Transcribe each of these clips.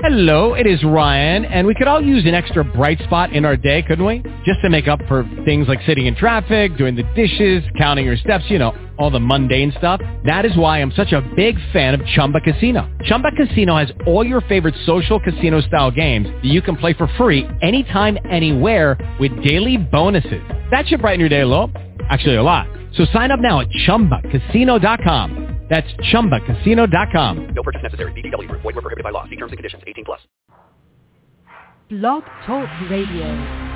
Hello, it is Ryan, and we could all use an extra bright spot in our day, couldn't we? Just to make up for things like sitting in traffic, doing the dishes, counting your steps, you know, all the mundane stuff. That is why I'm such a big fan of Chumba Casino. Chumba Casino has all your favorite social casino-style games that you can play for free anytime, anywhere with daily bonuses. That should brighten your day a little. Actually, a lot. So sign up now at ChumbaCasino.com. That's ChumbaCasino.com. No purchase necessary. VGW Group. Void where prohibited by law. See terms and conditions. 18+. Blog Talk Radio.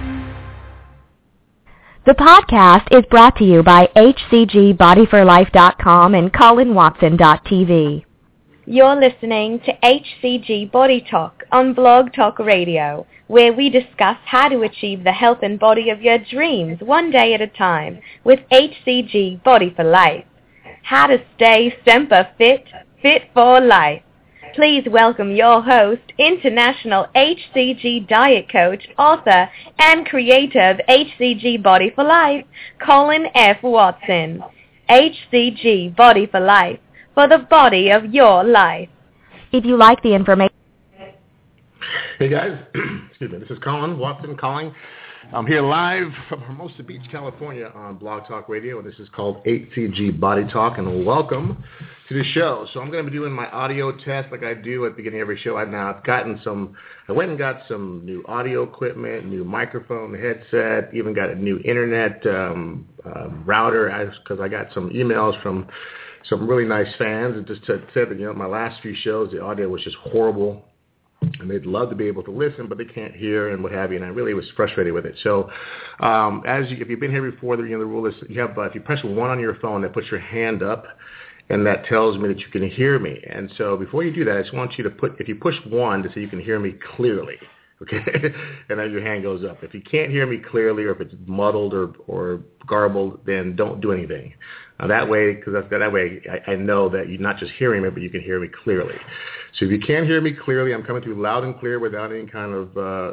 The podcast is brought to you by HCGBodyForLife.com and ColinWatson.tv. You're listening to HCG Body Talk on Blog Talk Radio, where we discuss how to achieve the health and body of your dreams one day at a time with HCG Body for Life. How to stay semper fit, fit for life. Please welcome your host, international HCG diet coach, author, and creator of HCG Body for Life, Colin F. Watson. HCG Body for Life, for the body of your life. If you like the information... Hey guys, excuse me, this is Colin Watson calling. I'm here live from Hermosa Beach, California on Blog Talk Radio, and this is called HCG Body Talk, and welcome to the show. So I'm going to be doing my audio test like I do at the beginning of every show. I went and got some new audio equipment, new microphone, headset, even got a new internet router, because I got some emails from some really nice fans and just said that, my last few shows, the audio was just horrible. And they'd love to be able to listen, but they can't hear and what have you. And I really was frustrated with it. So, if you've been here before, the rule is if you press 1 on your phone, that puts your hand up, and that tells me that you can hear me. And so, before you do that, I just want you to if you push 1 to say you can hear me clearly, okay, and then your hand goes up. If you can't hear me clearly, or if it's muddled or garbled, then don't do anything. That way, I know that you're not just hearing me, but you can hear me clearly. So if you can't hear me clearly, I'm coming through loud and clear without any kind of,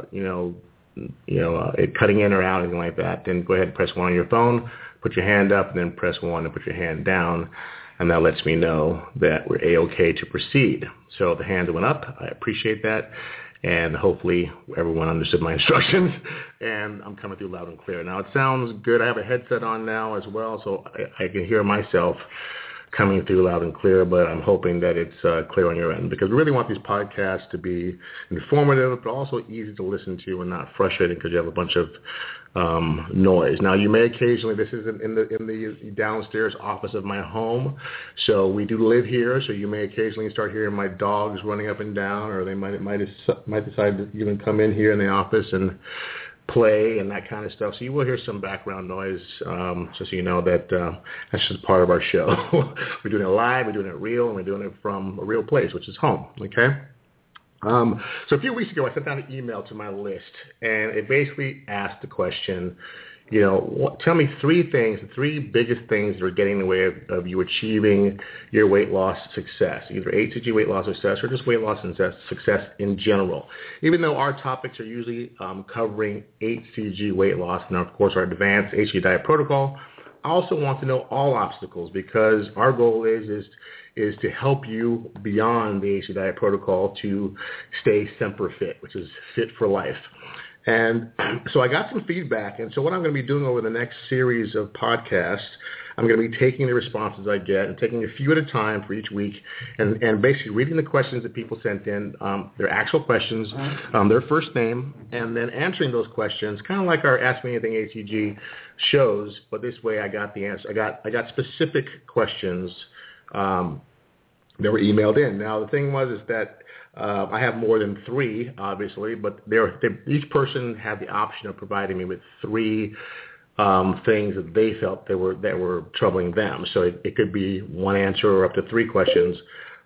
it cutting in or out, anything like that. Then go ahead and press 1 on your phone, put your hand up, and then press 1 and put your hand down. And that lets me know that we're A-OK to proceed. So the hand went up. I appreciate that. And hopefully everyone understood my instructions, and I'm coming through loud and clear. Now, it sounds good. I have a headset on now as well, so I can hear myself coming through loud and clear, but I'm hoping that it's clear on your end, because we really want these podcasts to be informative, but also easy to listen to and not frustrating because you have a bunch of noise. Now, you may occasionally, this is in the downstairs office of my home, so we do live here, so you may occasionally start hearing my dogs running up and down, or they might decide to even come in here in the office and play and that kind of stuff. So you will hear some background noise, just so you know that that's just part of our show. We're doing it live, we're doing it real, and we're doing it from a real place, which is home, okay? So a few weeks ago, I sent out an email to my list, and it basically asked the question, tell me 3 things, the 3 biggest things that are getting in the way of you achieving your weight loss success, either HCG weight loss success or just weight loss success in general. Even though our topics are usually covering HCG weight loss and, of course, our advanced HCG diet protocol, I also want to know all obstacles, because our goal is to help you beyond the HCG diet protocol to stay semper fit, which is fit for life. And so I got some feedback, and so what I'm going to be doing over the next series of podcasts, I'm going to be taking the responses I get and taking a few at a time for each week, and basically reading the questions that people sent in, their actual questions, their first name, and then answering those questions, kind of like our Ask Me Anything HCG shows, but this way I got the answer. I got specific questions that were emailed in. Now, the thing is that I have more than 3, obviously, but each person had the option of providing me with 3 things that they felt that were troubling them. So it could be 1 answer or up to 3 questions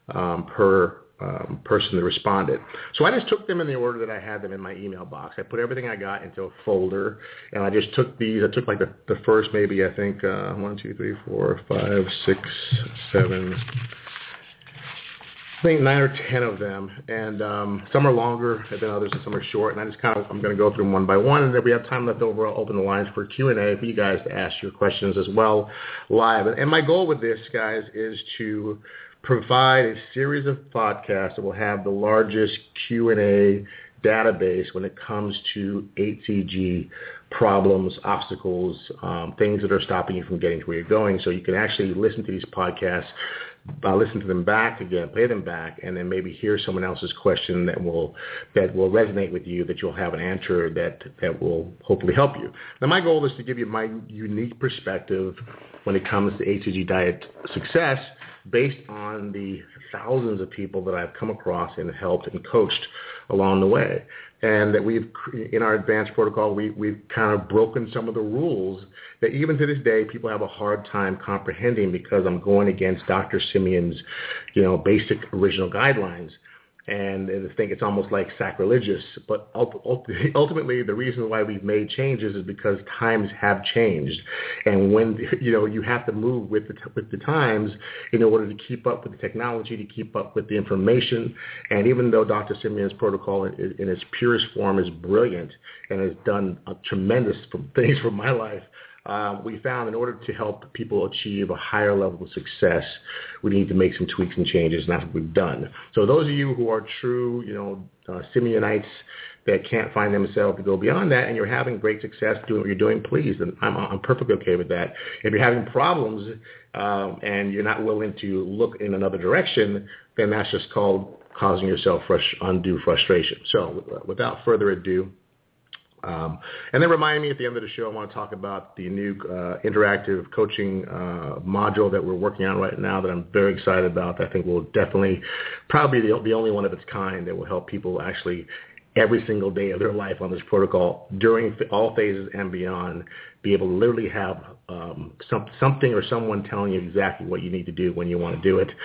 per person that responded. So I just took them in the order that I had them in my email box. I put everything I got into a folder, and I just took these. I took like the first maybe, I think, 1, 2, 3, 4, 5, 6, 7... I think 9 or 10 of them, and some are longer than others, and some are short. And I'm going to go through them one by one, and if we have time left over, I'll open the lines for Q&A for you guys to ask your questions as well live. And my goal with this, guys, is to provide a series of podcasts that will have the largest Q&A database when it comes to HCG problems, obstacles, things that are stopping you from getting to where you're going. So you can actually listen to these podcasts, listen to them back again, play them back, and then maybe hear someone else's question that will resonate with you, that you'll have an answer that will hopefully help you. Now, my goal is to give you my unique perspective when it comes to HCG diet success based on the thousands of people that I've come across and helped and coached along the way. And that in our advanced protocol, we've kind of broken some of the rules that even to this day, people have a hard time comprehending because I'm going against Dr. Simeon's, basic original guidelines. And I think it's almost like sacrilegious. But ultimately, the reason why we've made changes is because times have changed. And when, you have to move with the times in order to keep up with the technology, to keep up with the information. And even though Dr. Simeon's protocol in its purest form is brilliant and has done tremendous things for my life, we found in order to help people achieve a higher level of success, we need to make some tweaks and changes, and that's what we've done. So those of you who are true, Simeonites that can't find themselves to go beyond that, and you're having great success doing what you're doing, please, and I'm perfectly okay with that. If you're having problems and you're not willing to look in another direction, then that's just called causing yourself undue frustration. So without further ado, and then remind me at the end of the show, I want to talk about the new interactive coaching module that we're working on right now that I'm very excited about. I think will definitely probably the only one of its kind that will help people actually every single day of their life on this protocol during all phases and beyond be able to literally have something or someone telling you exactly what you need to do when you want to do it.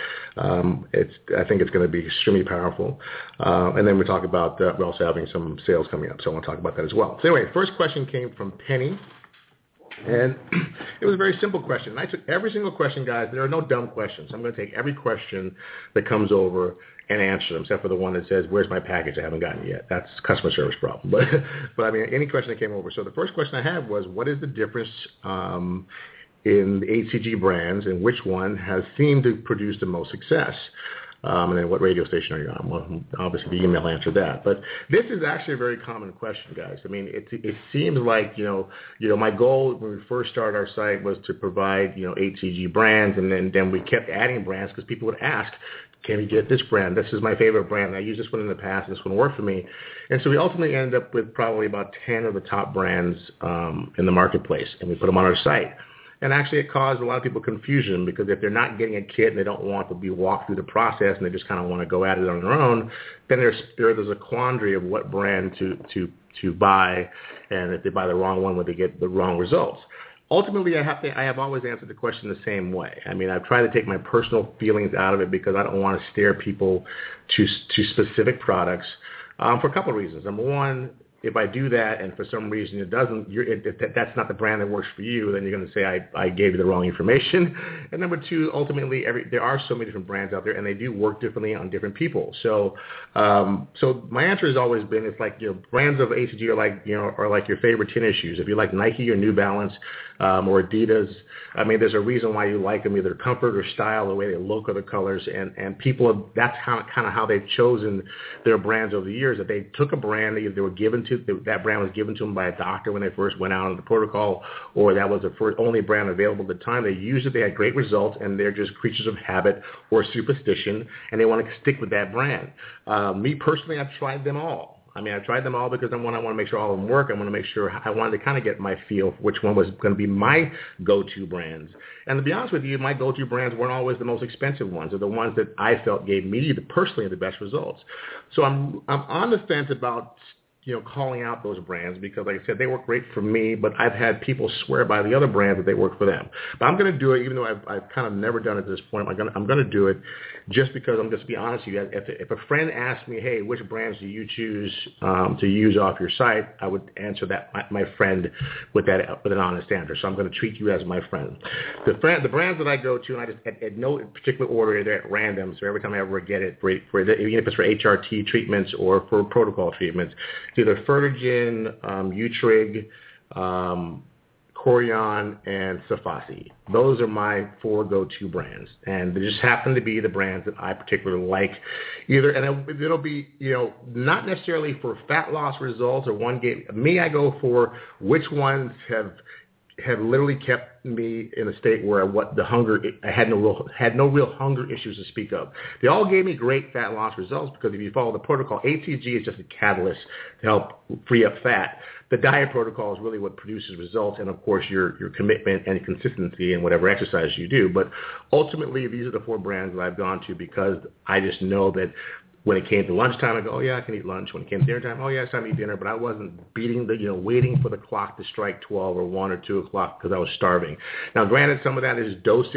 I think it's going to be extremely powerful. And then we talk about we're also having some sales coming up, so I want to talk about that as well. So anyway, first question came from Penny. And it was a very simple question. And I took every single question, guys. There are no dumb questions. I'm going to take every question that comes over and answer them, except for the one that says, where's my package? I haven't gotten it yet. That's a customer service problem. But I mean, any question that came over. So the first question I had was, what is the difference in the HCG brands and which one has seemed to produce the most success? And then what radio station are you on? Well, obviously the email answered that. But this is actually a very common question, guys. I mean, it seems like, my goal when we first started our site was to provide, HCG brands. And then we kept adding brands because people would ask, can we get this brand? This is my favorite brand. I used this one in the past. This one worked for me. And so we ultimately ended up with probably about 10 of the top brands in the marketplace. And we put them on our site. And actually it caused a lot of people confusion because if they're not getting a kit and they don't want to be walked through the process and they just kind of want to go at it on their own, then there's a quandary of what brand to buy. And if they buy the wrong one, would they get the wrong results? Ultimately, I have always answered the question the same way. I mean, I've tried to take my personal feelings out of it because I don't want to steer people to specific products for a couple of reasons. Number one, if I do that and for some reason it doesn't, if that's not the brand that works for you, then you're going to say I gave you the wrong information. And number two, ultimately, there are so many different brands out there, and they do work differently on different people. So my answer has always been, it's like brands of HCG are like your favorite tennis shoes. If you like Nike or New Balance or Adidas, I mean, there's a reason why you like them, either comfort or style, the way they look or the colors, and people, that's kind of how they've chosen their brands over the years. That they took a brand that they were given to. That brand was given to them by a doctor when they first went out on the protocol, or that was the only brand available at the time. They used it, they had great results, and they're just creatures of habit or superstition, and they want to stick with that brand. Me personally, I've tried them all. I mean, I tried them all because I want to make sure all of them work. I want to make sure I wanted to kind of get my feel for which one was going to be my go-to brands. And to be honest with you, my go-to brands weren't always the most expensive ones. They're the ones that I felt gave me personally the best results. So I'm on the fence about calling out those brands because, like I said, they work great for me, but I've had people swear by the other brands that they work for them. But I'm going to do it, even though I've kind of never done it at this point. I'm going to do it just because I'm just be honest with you. If a friend asks me, hey, which brands do you choose to use off your site, I would answer that my friend with an honest answer. So I'm going to treat you as my friend. The brands that I go to, and I just at no particular order, they're at random. So every time I ever get it, even if it's for HRT treatments or for protocol treatments, it's either Fertigen, Utrig, Corian, and Safasi. Those are my 4 go-to brands, and they just happen to be the brands that I particularly like. It'll be, not necessarily for fat loss results or one game. Me, I go for which ones have literally kept me in a state where I had no real hunger issues to speak of. They all gave me great fat loss results because if you follow the protocol, HCG is just a catalyst to help free up fat. The diet protocol is really what produces results, and of course your commitment and consistency in whatever exercise you do. But ultimately, these are the 4 brands that I've gone to because I just know that when it came to lunchtime, I go, oh yeah, I can eat lunch. When it came to dinner time, oh yeah, it's time to eat dinner. But I wasn't waiting for the clock to strike 12 or 1 or 2 o'clock because I was starving. Now, granted, some of that is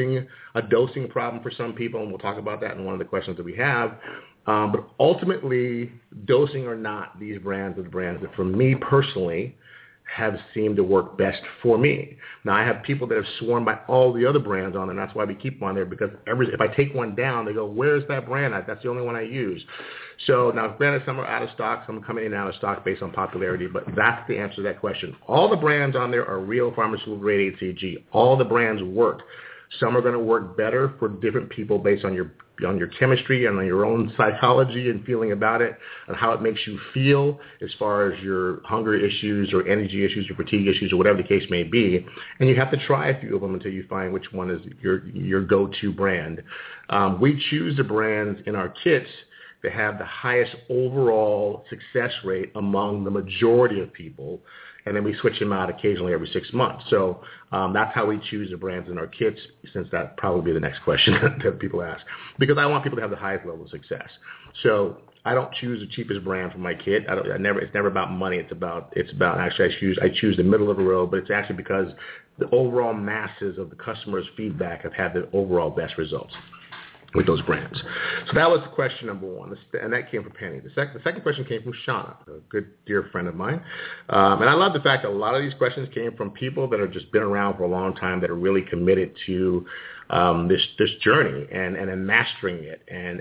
a dosing problem for some people, and we'll talk about that in one of the questions that we have. But ultimately, dosing or not, these brands are the brands that, for me personally, have seemed to work best for me. Now, I have people that have sworn by all the other brands on, and that's why we keep them on there, because if I take one down, they go, where's that brand? That's the only one I use. So now, granted, some are out of stock, some are coming in and out of stock based on popularity, but that's the answer to that question. All the brands on there are real pharmaceutical-grade HCG. All the brands work. Some are going to work better for different people based on your chemistry and on your own psychology and feeling about it and how it makes you feel as far as your hunger issues or energy issues or fatigue issues or whatever the case may be. And you have to try a few of them until you find which one is your go-to brand. We choose the brands in our kits that have the highest overall success rate among the majority of people, and then we switch them out occasionally every 6 months. So that's how we choose the brands in our kits, since that probably be the next question that people ask, because I want people to have the highest level of success. So I don't choose the cheapest brand for my kit. It's never about money. It's about actually I choose the middle of the road, but it's actually because the overall masses of the customers' feedback have had the overall best results with those brands. So that was question number 1, and that came from Penny. The second question came from Shauna, a good dear friend of mine. And I love the fact that a lot of these questions came from people that have just been around for a long time, that are really committed to this journey and mastering it.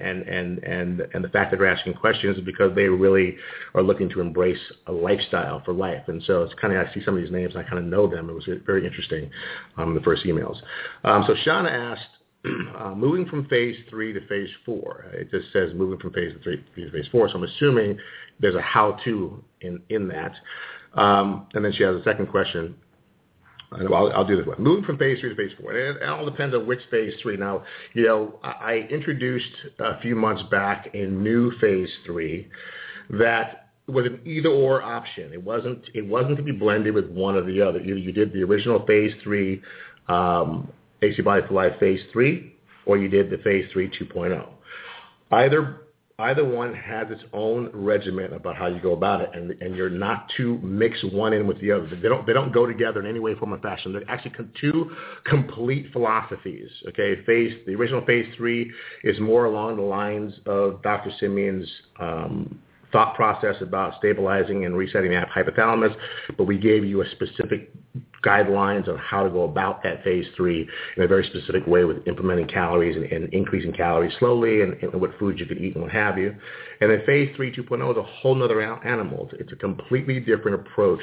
And the fact that they're asking questions is because they really are looking to embrace a lifestyle for life. And so it's kind of, I see some of these names, and I kind of know them. It was very interesting in the first emails. So Shauna asked, moving from phase 3 to phase 4. It just says moving from phase 3 to phase 4, so I'm assuming there's a how-to in that. And then she has a second question. I'll do this one. Moving from phase 3 to phase 4. And it all depends on which phase 3. Now, I introduced a few months back a new phase 3 that was an either-or option. It wasn't to be blended with one or the other. You did the original phase 3 AC Body for Life Phase 3, or you did the Phase 3 2.0. Either one has its own regimen about how you go about it, and you're not to mix one in with the other. They don't go together in any way, form, or fashion. They're actually 2 complete philosophies. Okay, the original Phase 3 is more along the lines of Dr. Simeon's thought process about stabilizing and resetting the hypothalamus, but we gave you a specific guidelines on how to go about that phase 3 in a very specific way, with implementing calories and increasing calories slowly, and what foods you could eat and what have you. And then phase 3 2.0 is a whole other animal. It's a completely different approach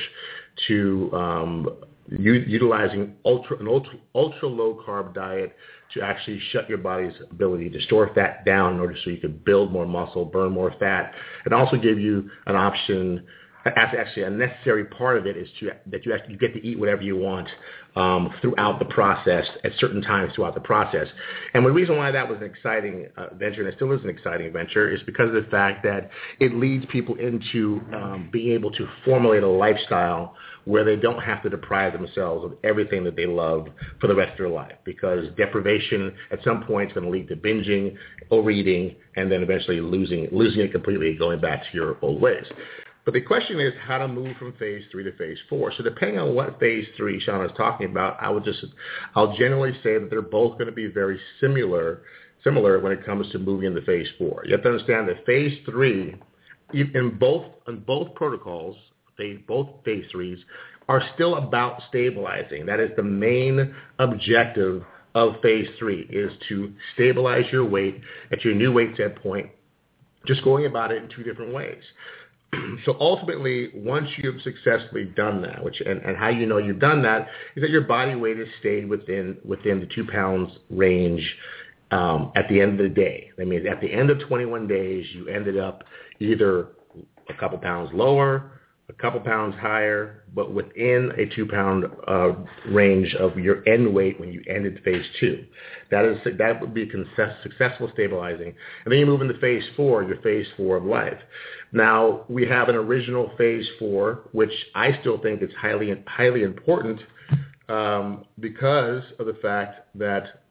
to utilizing an ultra low carb diet to actually shut your body's ability to store fat down in order so you could build more muscle, burn more fat, and also give you an option. Actually, a necessary part of it is that you get to eat whatever you want throughout the process at certain times throughout the process. And the reason why that was an exciting venture, and it still is an exciting venture, is because of the fact that it leads people into being able to formulate a lifestyle where they don't have to deprive themselves of everything that they love for the rest of their life, because deprivation at some point is going to lead to binging, overeating, and then eventually losing it completely, going back to your old ways. But the question is how to move from phase 3 to phase 4. So depending on what phase 3 Shauna is talking about, I'll generally say that they're both going to be very similar when it comes to moving into phase 4. You have to understand that phase 3, in both protocols, both phase 3s, are still about stabilizing. That is the main objective of phase 3, is to stabilize your weight at your new weight set point, just going about it in 2 different ways. So ultimately, once you've successfully done that, and how you know you've done that is that your body weight has stayed within the 2 pounds range at the end of the day. That means at the end of 21 days, you ended up either a couple pounds lower, a couple pounds higher, but within a 2 pound range of your end weight when you ended phase 2. That would be successful stabilizing. And then you move into phase 4, your phase 4 of life. Now, we have an original phase 4, which I still think is highly important because of the fact that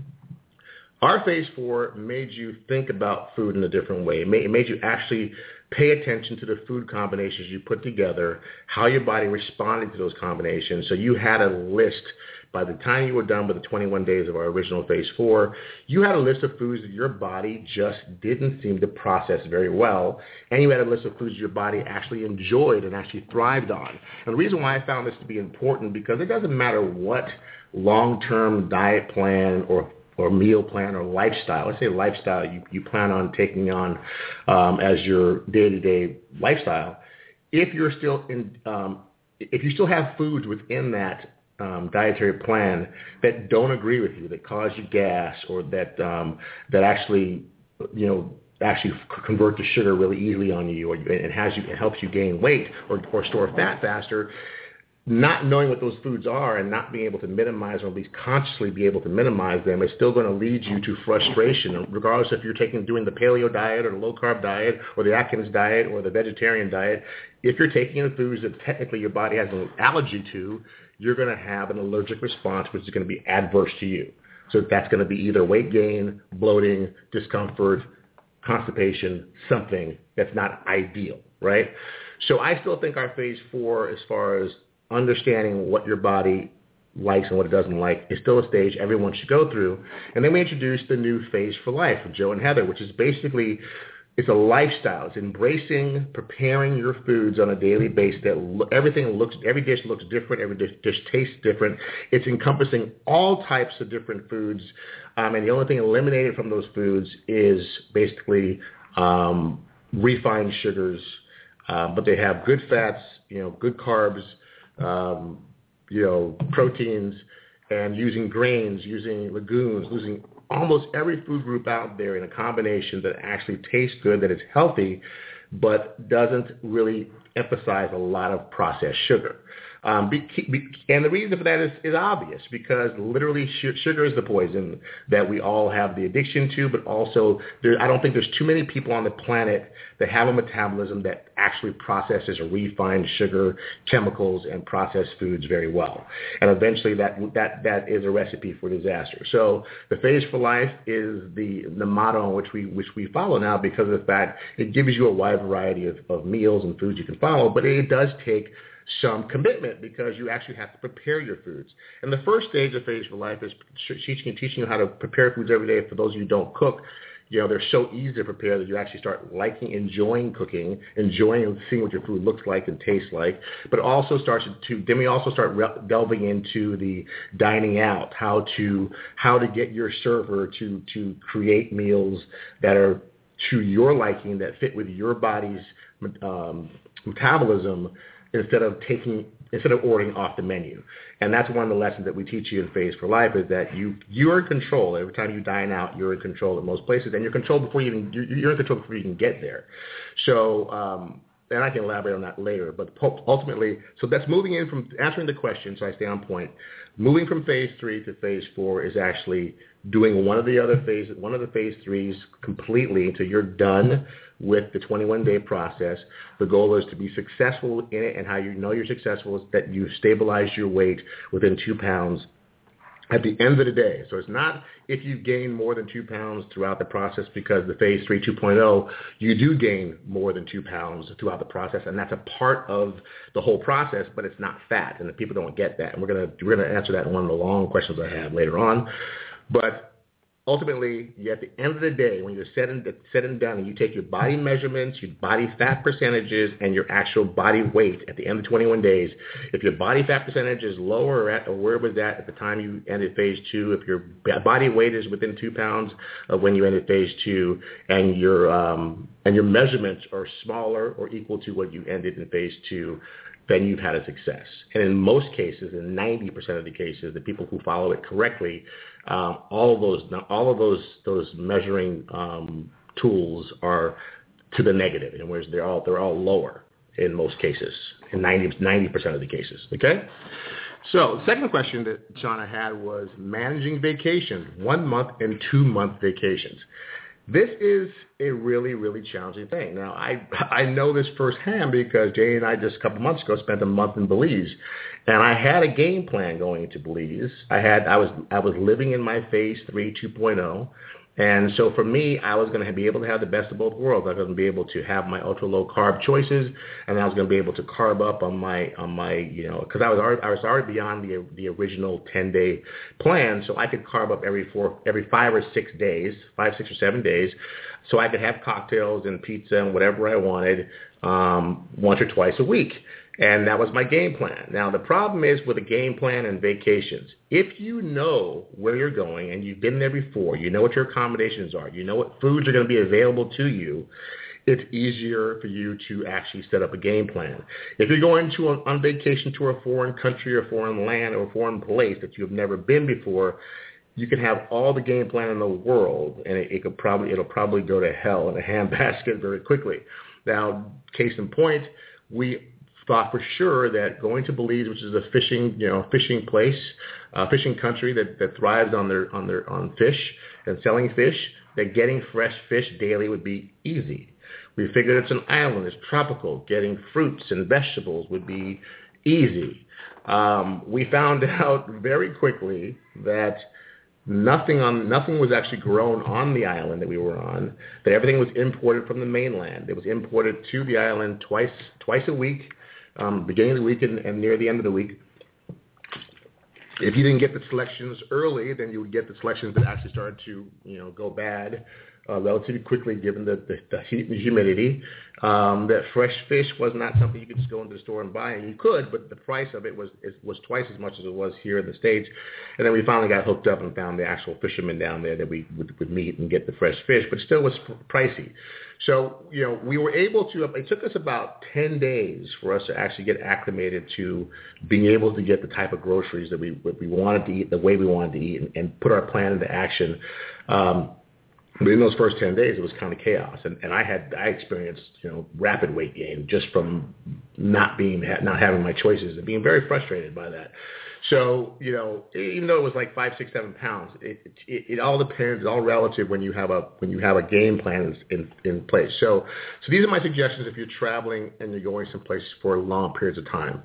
our phase 4 made you think about food in a different way. It made you actually pay attention to the food combinations you put together, how your body responded to those combinations. So you had a list. By the time you were done with the 21 days of our original phase 4, you had a list of foods that your body just didn't seem to process very well, and you had a list of foods your body actually enjoyed and actually thrived on. And the reason why I found this to be important, because it doesn't matter what long-term diet plan or meal plan or lifestyle, let's say lifestyle you plan on taking on as your day-to-day lifestyle, if you still have foods within that dietary plan that don't agree with you, that cause you gas, or that actually convert to sugar really easily on you, it helps you gain weight or store fat faster. Not knowing what those foods are and not being able to minimize, or at least consciously be able to minimize them, is still going to lead you to frustration, regardless if you're doing the paleo diet or the low-carb diet or the Atkins diet or the vegetarian diet. If you're taking in foods that technically your body has an allergy to, you're going to have an allergic response, which is going to be adverse to you. So that's going to be either weight gain, bloating, discomfort, constipation, something that's not ideal, right? So I still think our phase 4, as far as understanding what your body likes and what it doesn't like, is still a stage everyone should go through. And then we introduced the new phase for life with Joe and Heather, which is basically, it's a lifestyle. It's embracing, preparing your foods on a daily basis. Every dish looks different. Every dish tastes different. It's encompassing all types of different foods. And the only thing eliminated from those foods is basically refined sugars. But they have good fats, good carbs, proteins, and using grains, using legumes, using almost every food group out there in a combination that actually tastes good, that is healthy, but doesn't really emphasize a lot of processed sugar. And the reason for that is obvious, because literally sugar is the poison that we all have the addiction to, but also I don't think there's too many people on the planet that have a metabolism that actually processes refined sugar, chemicals, and processed foods very well. And eventually that is a recipe for disaster. So the phase for life is the motto which we follow now, because of the fact it gives you a wide variety of meals and foods you can follow, but it does take some commitment, because you actually have to prepare your foods. And the first stage of phase for life is teaching you how to prepare foods every day. For those of you who don't cook, they're so easy to prepare that you actually start enjoying cooking, enjoying seeing what your food looks like and tastes like. But it also then we also start delving into the dining out, how to get your server to create meals that are to your liking, that fit with your body's metabolism, instead of ordering off the menu. And that's one of the lessons that we teach you in Phase for Life, is that you're in control. Every time you dine out, you're in control in most places, and you're in control before you even get there. So, and I can elaborate on that later, but ultimately, so that's moving in from answering the question, so I stay on point. Moving from phase 3 to phase 4 is actually doing one of the phase 3s completely until you're done with the 21-day process. The goal is to be successful in it, and how you know you're successful is that you stabilize your weight within 2 pounds at the end of the day. So it's not if you gain more than 2 pounds throughout the process, because the phase 3 2.0, you do gain more than 2 pounds throughout the process, and that's a part of the whole process, but it's not fat, and the people don't get that. And we're gonna answer that in one of the long questions I have later on. But ultimately, at the end of the day, when you're said and done, and you take your body measurements, your body fat percentages, and your actual body weight at the end of 21 days, if your body fat percentage is lower or where it was at the time you ended phase 2, if your body weight is within 2 pounds of when you ended phase 2, and your and your measurements are smaller or equal to what you ended in phase 2, then you've had a success. And in most cases, in 90% of the cases, the people who follow it correctly, all of those measuring tools are to the negative, and whereas they're all lower in most cases, in 90% of the cases. Okay. So the second question that Shauna had was managing vacations, 1 month and 2 month vacations. This is a really, really challenging thing. Now, I know this firsthand because Jay and I just a couple months ago spent a month in Belize, and I had a game plan going into Belize. I was living in my phase 3 2.0. And so for me, I was going to be able to have the best of both worlds. I was going to be able to have my ultra low carb choices, and I was going to be able to carb up on my because I was already beyond the original 10-day plan, so I could carb up every 5 or 6 days, 5, 6, or 7 days, so I could have cocktails and pizza and whatever I wanted once or twice a week. And that was my game plan. Now, the problem is with a game plan and vacations, if you know where you're going and you've been there before, you know what your accommodations are, you know what foods are going to be available to you, it's easier for you to actually set up a game plan. If you're going on vacation to a foreign country or foreign land or foreign place that you've never been before, you can have all the game plan in the world, and it'll probably go to hell in a handbasket very quickly. Now, case in point, we thought for sure that going to Belize, which is a fishing place, fishing country that thrives on fish and selling fish, that getting fresh fish daily would be easy. We figured it's an island, it's tropical. Getting fruits and vegetables would be easy. We found out very quickly that nothing was actually grown on the island that we were on, that everything was imported from the mainland. It was imported to the island twice a week, beginning of the week and near the end of the week. If you didn't get the selections early, then you would get the selections that actually started to go bad relatively quickly given the heat and the humidity. That fresh fish was not something you could just go into the store and buy, and you could, but the price of it was twice as much as it was here in the States. And then we finally got hooked up and found the actual fishermen down there that we would meet and get the fresh fish, but still was pricey. So, we were able to, it took us about 10 days for us to actually get acclimated to being able to get the type of groceries that we wanted to eat, the way we wanted to eat, and put our plan into action. But in those first 10 days, it was kind of chaos, and I experienced rapid weight gain just from not having my choices and being very frustrated by that. So even though it was like 5, 6, 7 pounds, it all depends. It's all relative when you have a game plan in place. So these are my suggestions if you're traveling and you're going someplace for long periods of time.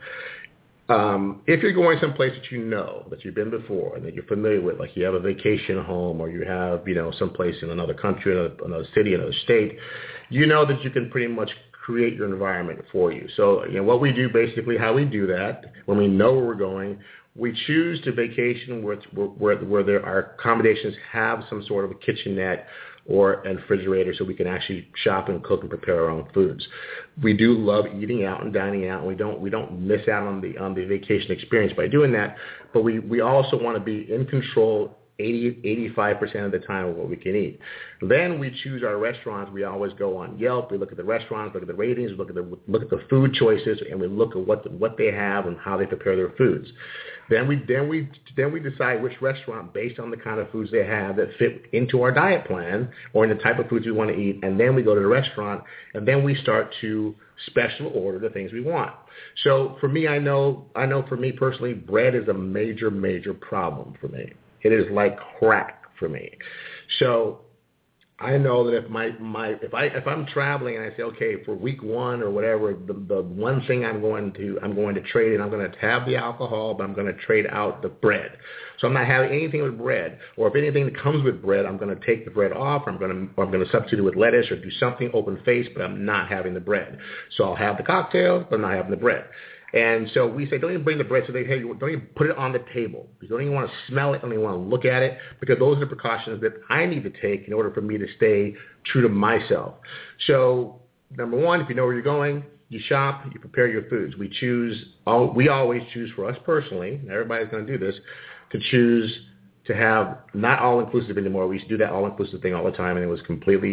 If you're going someplace that you've been before and that you're familiar with, like you have a vacation home or you have, someplace in another country, another city, another state, that you can pretty much create your environment for you. So, what we do, basically how we do that, when we know where we're going, we choose to vacation where our accommodations have some sort of a kitchenette or a refrigerator so we can actually shop and cook and prepare our own foods. We do love eating out and dining out, and we don't miss out on the vacation experience by doing that, but we also want to be in control 85% of the time of what we can eat. Then we choose our restaurants. We always go on Yelp. We look at the restaurants, look at the ratings, look at the food choices, and we look at what they have and how they prepare their foods. Then we decide which restaurant, based on the kind of foods they have, that fit into our diet plan or in the type of foods we want to eat. And then we go to the restaurant, and then we start to special order the things we want. So for me, I know for me personally, bread is a major, major problem for me. It is like crack for me. So I know that if I'm traveling and I say, okay, for week 1 or whatever, the one thing I'm going to trade in, I'm going to have the alcohol, but I'm going to trade out the bread. So I'm not having anything with bread, or if anything that comes with bread, I'm going to take the bread off. I'm going to substitute it with lettuce or do something open faced, but I'm not having the bread. So I'll have the cocktails, but I'm not having the bread. And so we say, don't even bring the bread. So they say, don't even put it on the table. You don't even want to smell it. Don't even want to look at it, because those are the precautions that I need to take in order for me to stay true to myself. So number one, if you know where you're going, you shop, you prepare your foods. We always choose for us personally, and everybody's going to do this, to choose to have not all-inclusive anymore. We used to do that all-inclusive thing all the time, and it was completely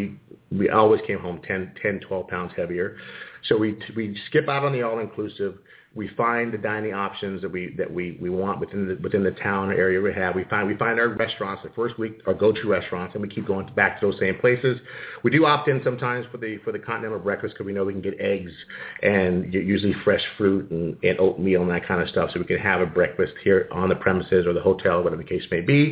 we always came home 10, 12 pounds heavier. So we skip out on the all-inclusive. We find the dining options that we want within the town area we have. We find our restaurants the first week, our go-to restaurants, and we keep going back to those same places. We do opt in sometimes for the continental breakfast because we know we can get eggs and usually fresh fruit and oatmeal and that kind of stuff, so we can have a breakfast here on the premises or the hotel, whatever the case may be.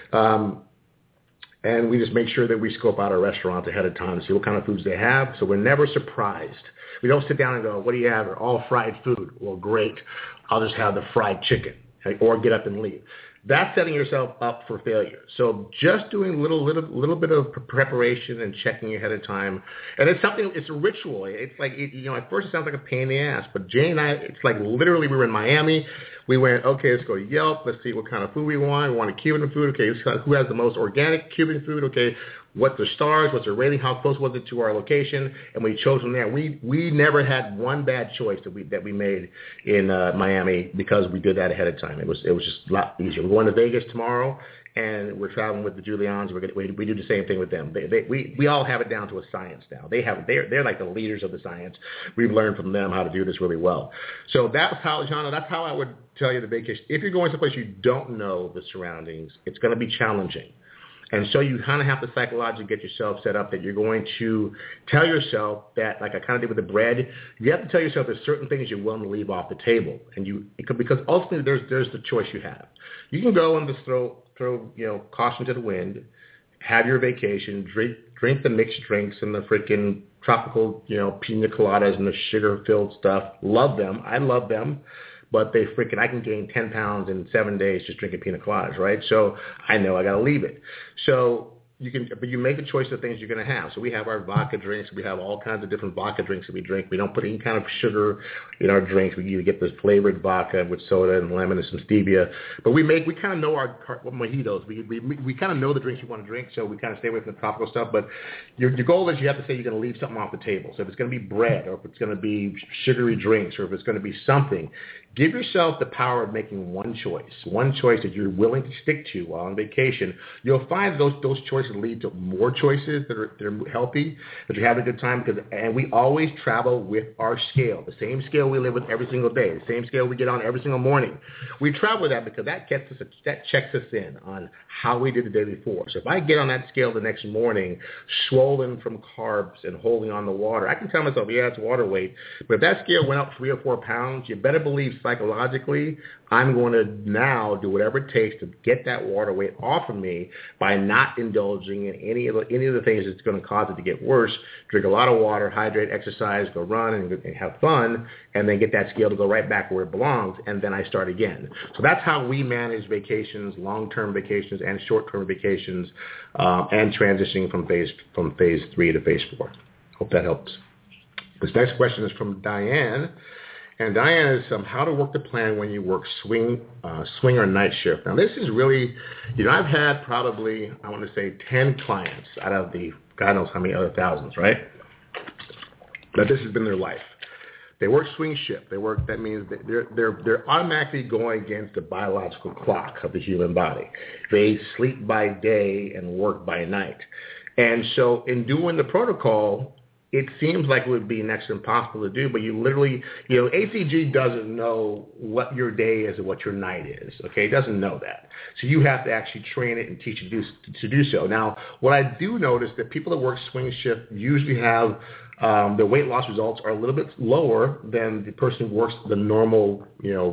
And we just make sure that we scope out our restaurants ahead of time to see what kind of foods they have, so we're never surprised. We don't sit down and go, what do you have? Or all fried food. Well, great. I'll just have the fried chicken, or get up and leave. That's setting yourself up for failure. So just doing a little bit of preparation and checking ahead of time. And it's a ritual. It's like, at first it sounds like a pain in the ass, but Jane and I, it's like literally we were in Miami. We went, okay, let's go to Yelp. Let's see what kind of food we want. We want a Cuban food. Okay, who has the most organic Cuban food? Okay, what's the stars? What's the rating? How close was it to our location? And we chose from there. We never had one bad choice that we made in Miami because we did that ahead of time. It was just a lot easier. We're going to Vegas tomorrow, and we're traveling with the Giulians. We do the same thing with them. We all have it down to a science now. They're like the leaders of the science. We've learned from them how to do this really well. So that's how I would tell you the vacation. If you're going someplace you don't know the surroundings, it's going to be challenging. And so you kind of have to psychologically get yourself set up that you're going to tell yourself that, like I kind of did with the bread, you have to tell yourself there's certain things you're willing to leave off the table. And because ultimately there's the choice you have. You can go and just throw caution to the wind, have your vacation, drink the mixed drinks and the freaking tropical, pina coladas and the sugar-filled stuff. Love them. I love them. But I can gain 10 pounds in 7 days just drinking pina coladas, right? So I know I got to leave it. So but you make a choice of things you're going to have. So we have our vodka drinks. We have all kinds of different vodka drinks that we drink. We don't put any kind of sugar in our drinks. We either get this flavored vodka with soda and lemon and some stevia. But we kind of know our mojitos. We kind of know the drinks you want to drink, so we kind of stay away from the tropical stuff. But your goal is you have to say you're going to leave something off the table. So if it's going to be bread, or if it's going to be sugary drinks, or if it's going to be something, give yourself the power of making one choice that you're willing to stick to while on vacation. You'll find those choices lead to more choices that are healthy, that you're having a good time. And we always travel with our scale, the same scale we live with every single day, the same scale we get on every single morning. We travel with that because that checks us in on how we did the day before. So if I get on that scale the next morning, swollen from carbs and holding on the water, I can tell myself, yeah, it's water weight. But if that scale went up 3 or 4 pounds, you better believe psychologically I'm going to now do whatever it takes to get that water weight off of me by not indulging in any of the things that's going to cause it to get worse. Drink a lot of water, hydrate, exercise, go run, and have fun, and then get that scale to go right back where it belongs, and then I start again. So that's how we manage vacations, long-term vacations and short-term vacations, and transitioning from phase 3 to phase 4. Hope that helps. This next question is from Diane. And Diane is how to work the plan when you work swing or night shift. Now, this is really, I've had probably, I want to say 10 clients out of the God knows how many other thousands, right? But this has been their life. They work swing shift. That means that they're automatically going against the biological clock of the human body. They sleep by day and work by night. And so in doing the protocol, it seems like it would be next to impossible to do, but you literally, ACG doesn't know what your day is and what your night is, okay? It doesn't know that. So you have to actually train it and teach it to do so. Now, what I do notice that people that work swing shift usually have their weight loss results are a little bit lower than the person who works the normal,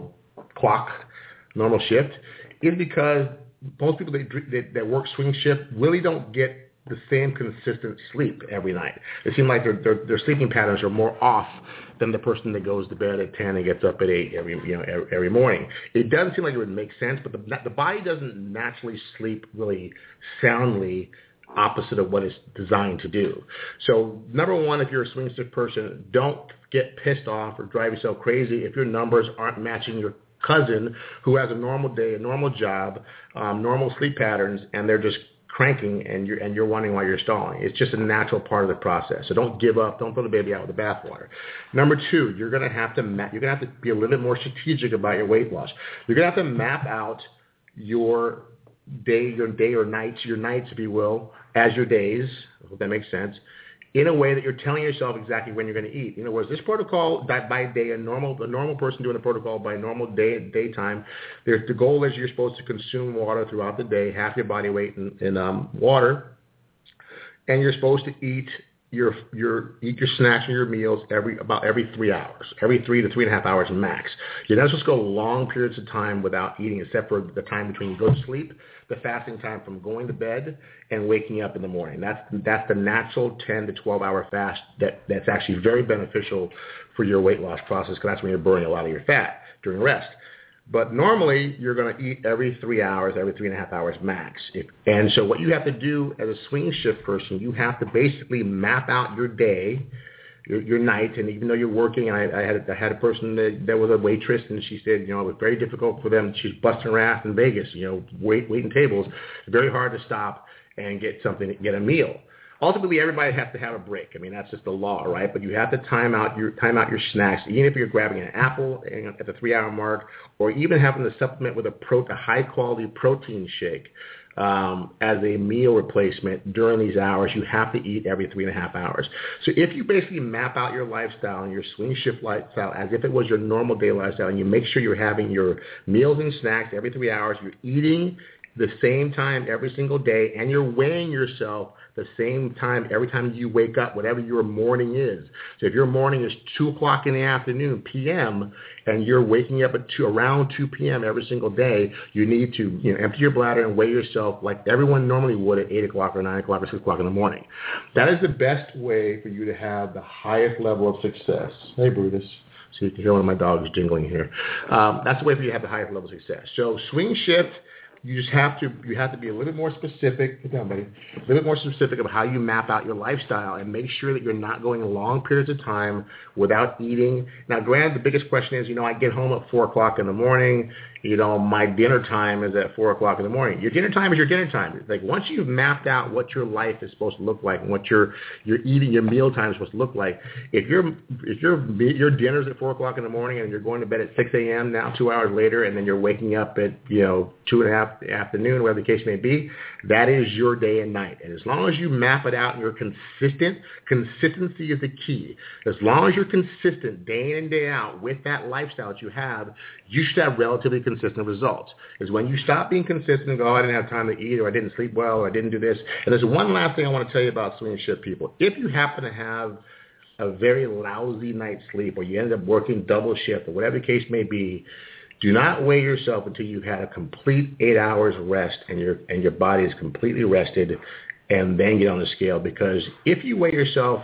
normal shift, is because most people that work swing shift really don't get the same consistent sleep every night. It seems like their sleeping patterns are more off than the person that goes to bed at 10 and gets up at 8 every morning. It doesn't seem like it would make sense, but the body doesn't naturally sleep really soundly opposite of what it's designed to do. So number one, if you're a swing shift person, don't get pissed off or drive yourself crazy if your numbers aren't matching your cousin who has a normal day, a normal job, normal sleep patterns, and they're just cranking and you're wondering why you're stalling. It's just a natural part of the process. So don't give up. Don't throw the baby out with the bathwater. Number two, you're going to have to be a little bit more strategic about your weight loss. You're going to have to map out your day or nights, if you will, as your days. I hope that makes sense. in a way that you're telling yourself exactly when you're going to eat. In other words, this protocol by day, a normal person doing a protocol by normal daytime, the goal is you're supposed to consume water throughout the day, half your body weight in water, and you're supposed to eat your snacks and your meals every 3 hours, every 3 to 3.5 hours max. You're not supposed to go long periods of time without eating, except for the time between you go to sleep, the fasting time from going to bed and waking up in the morning. That's the natural 10 to 12 hour fast that's actually very beneficial for your weight loss process, because that's when you're burning a lot of your fat during rest. But normally, you're going to eat every 3 hours, every 3.5 hours max. And so what you have to do as a swing shift person, you have to basically map out your day, your night. And even though you're working, I had a person that was a waitress, and she said, it was very difficult for them. She's busting her ass in Vegas, waiting tables. It's very hard to stop and get a meal. Ultimately, everybody has to have a break. I mean, that's just the law, right? But you have to time out your snacks, even if you're grabbing an apple at the 3 hour mark, or even having to supplement with a high-quality protein shake as a meal replacement during these hours. You have to eat every 3.5 hours. So if you basically map out your lifestyle and your swing shift lifestyle as if it was your normal day lifestyle, and you make sure you're having your meals and snacks every 3 hours, you're eating the same time every single day, and you're weighing yourself the same time every time you wake up, whatever your morning is. So if your morning is 2 o'clock in the afternoon, p.m., and you're waking up at around 2 p.m. every single day, you need to empty your bladder and weigh yourself like everyone normally would at 8 o'clock or 9 o'clock or 6 o'clock in the morning. That is the best way for you to have the highest level of success. Hey, Brutus. So you can hear one of my dogs jingling here. That's the way for you to have the highest level of success. So swing shift, you have to be a little bit more specific. Get down, buddy. A little bit more specific of how you map out your lifestyle and make sure that you're not going long periods of time without eating. Now, granted, the biggest question is, I get home at 4 o'clock in the morning. My dinner time is at 4 o'clock in the morning. Your dinner time is your dinner time. Like, once you've mapped out what your life is supposed to look like and what your eating, your meal time is supposed to look like, if your dinner's at 4 o'clock in the morning and you're going to bed at 6 a.m. now, 2 hours later, and then you're waking up at 2:30 afternoon, whatever the case may be, that is your day and night. And as long as you map it out and you're consistent, consistency is the key. As long as you're consistent day in and day out with that lifestyle that you have, you should have relatively consistent results. Is when you stop being consistent and go, I didn't have time to eat, or I didn't sleep well, or I didn't do this. And there's one last thing I want to tell you about swing shift people. If you happen to have a very lousy night's sleep, or you end up working double shift, or whatever the case may be, do not weigh yourself until you've had a complete 8 hours rest and your body is completely rested, and then get on the scale. Because if you weigh yourself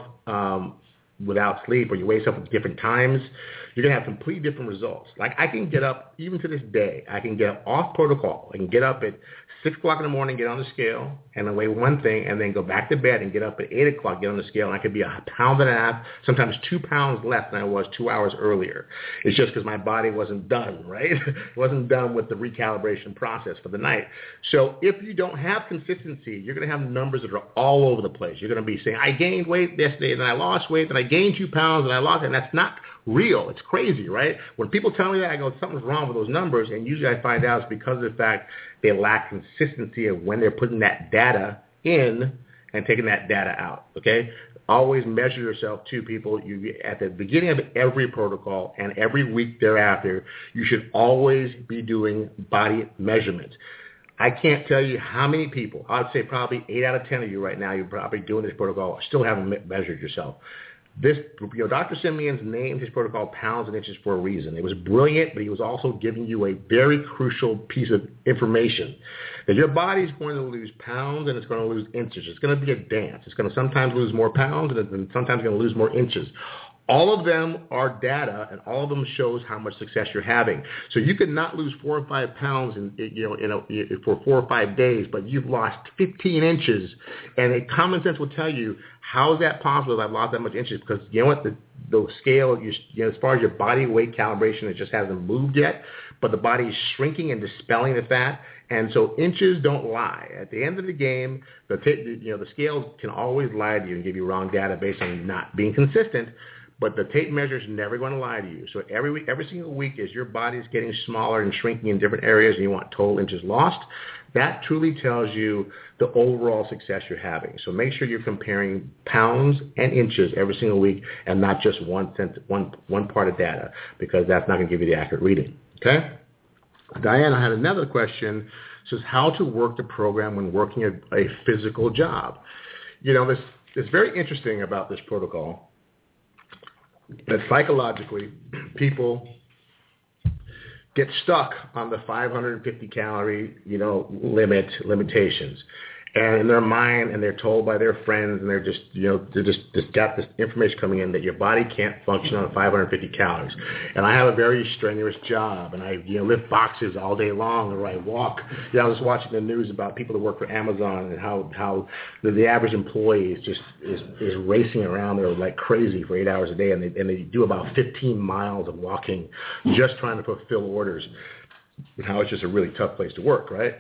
without sleep, or you weigh yourself at different times, you're going to have completely different results. Like, I can get up, even to this day, I can get off protocol. I can get up at 6 o'clock in the morning, get on the scale, and then weigh one thing, and then go back to bed and get up at 8 o'clock, get on the scale, and I could be 1.5 pounds, sometimes 2 pounds less than I was 2 hours earlier. It's just because my body wasn't done, right? It wasn't done with the recalibration process for the night. So if you don't have consistency, you're going to have numbers that are all over the place. You're going to be saying, I gained weight yesterday, then I lost weight, then I gained 2 pounds, and I lost it, and that's not real. It's crazy, right? When people tell me that, I go, something's wrong with those numbers, and usually I find out it's because of the fact they lack consistency of when they're putting that data in and taking that data out, okay? Always measure yourself, too, people. At the beginning of every protocol and every week thereafter, you should always be doing body measurements. I can't tell you how many people, I'd say probably 8 out of 10 of you right now, you're probably doing this protocol, still haven't measured yourself. This, Dr. Simeons named his protocol pounds and inches for a reason. It was brilliant, but he was also giving you a very crucial piece of information, that your body's going to lose pounds and it's going to lose inches. It's going to be a dance. It's going to sometimes lose more pounds and sometimes going to lose more inches. All of them are data, and all of them shows how much success you're having. So you could not lose 4 or 5 pounds for 4 or 5 days, but you've lost 15 inches. And common sense will tell you, how is that possible that I've lost that much inches? Because you know what, the scale, as far as your body weight calibration, it just hasn't moved yet, but the body is shrinking and dispelling the fat. And so inches don't lie. At the end of the game, the scales can always lie to you and give you wrong data based on not being consistent. But the tape measure is never going to lie to you. So every single week, as your body is getting smaller and shrinking in different areas, and you want total inches lost, that truly tells you the overall success you're having. So make sure you're comparing pounds and inches every single week, and not just one part of data, because that's not going to give you the accurate reading. Okay? Diane, I had another question. It says how to work the program when working a physical job. It's very interesting about this protocol that psychologically people get stuck on the 550 calorie, limitations. And in their mind, and they're told by their friends, and they're just got this information coming in that your body can't function on 550 calories. And I have a very strenuous job, and I lift boxes all day long, or I walk. I was watching the news about people that work for Amazon and how the average employee is racing around there like crazy for 8 hours a day, and they do about 15 miles of walking just trying to fulfill orders. And how it's just a really tough place to work, right?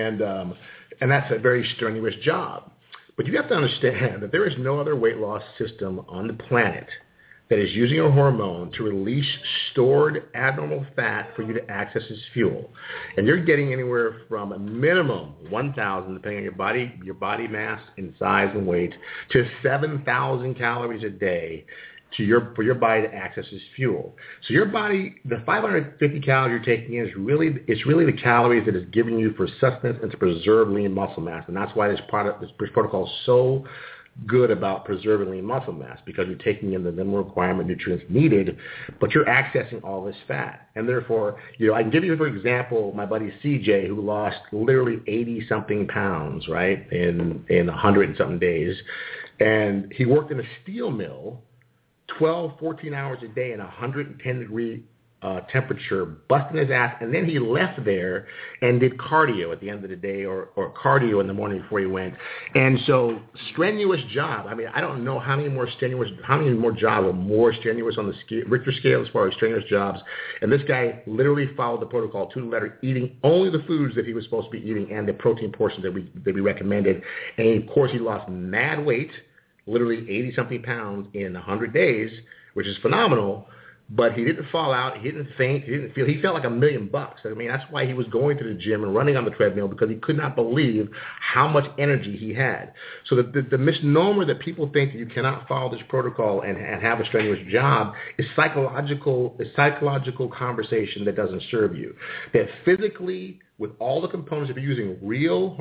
And that's a very strenuous job. But you have to understand that there is no other weight loss system on the planet that is using a hormone to release stored abnormal fat for you to access as fuel. And you're getting anywhere from a minimum 1,000, depending on your body mass and size and weight, to 7,000 calories a day for your body to access as fuel. So your body, the 550 calories you're taking in it's really the calories that is giving you for sustenance and to preserve lean muscle mass. And that's why this protocol is so good about preserving lean muscle mass, because you're taking in the minimum requirement nutrients needed, but you're accessing all this fat. And therefore, I can give you, for example, my buddy CJ, who lost literally 80-something pounds, right, in 100-something days. And he worked in a steel mill 12, 14 hours a day in 110-degree temperature, busting his ass, and then he left there and did cardio at the end of the day, or cardio in the morning before he went. And so, strenuous job. I mean, I don't know how many more jobs are more strenuous on the Richter scale as far as strenuous jobs. And this guy literally followed the protocol to the letter, eating only the foods that he was supposed to be eating and the protein portions that we recommended. And of course, he lost mad weight, literally 80-something pounds in 100 days, which is phenomenal. But he didn't fall out. He didn't faint. He felt like $1 million. I mean, that's why he was going to the gym and running on the treadmill, because he could not believe how much energy he had. So the misnomer that people think that you cannot follow this protocol and have a strenuous job is psychological conversation that doesn't serve you. That physically, with all the components, if you're using real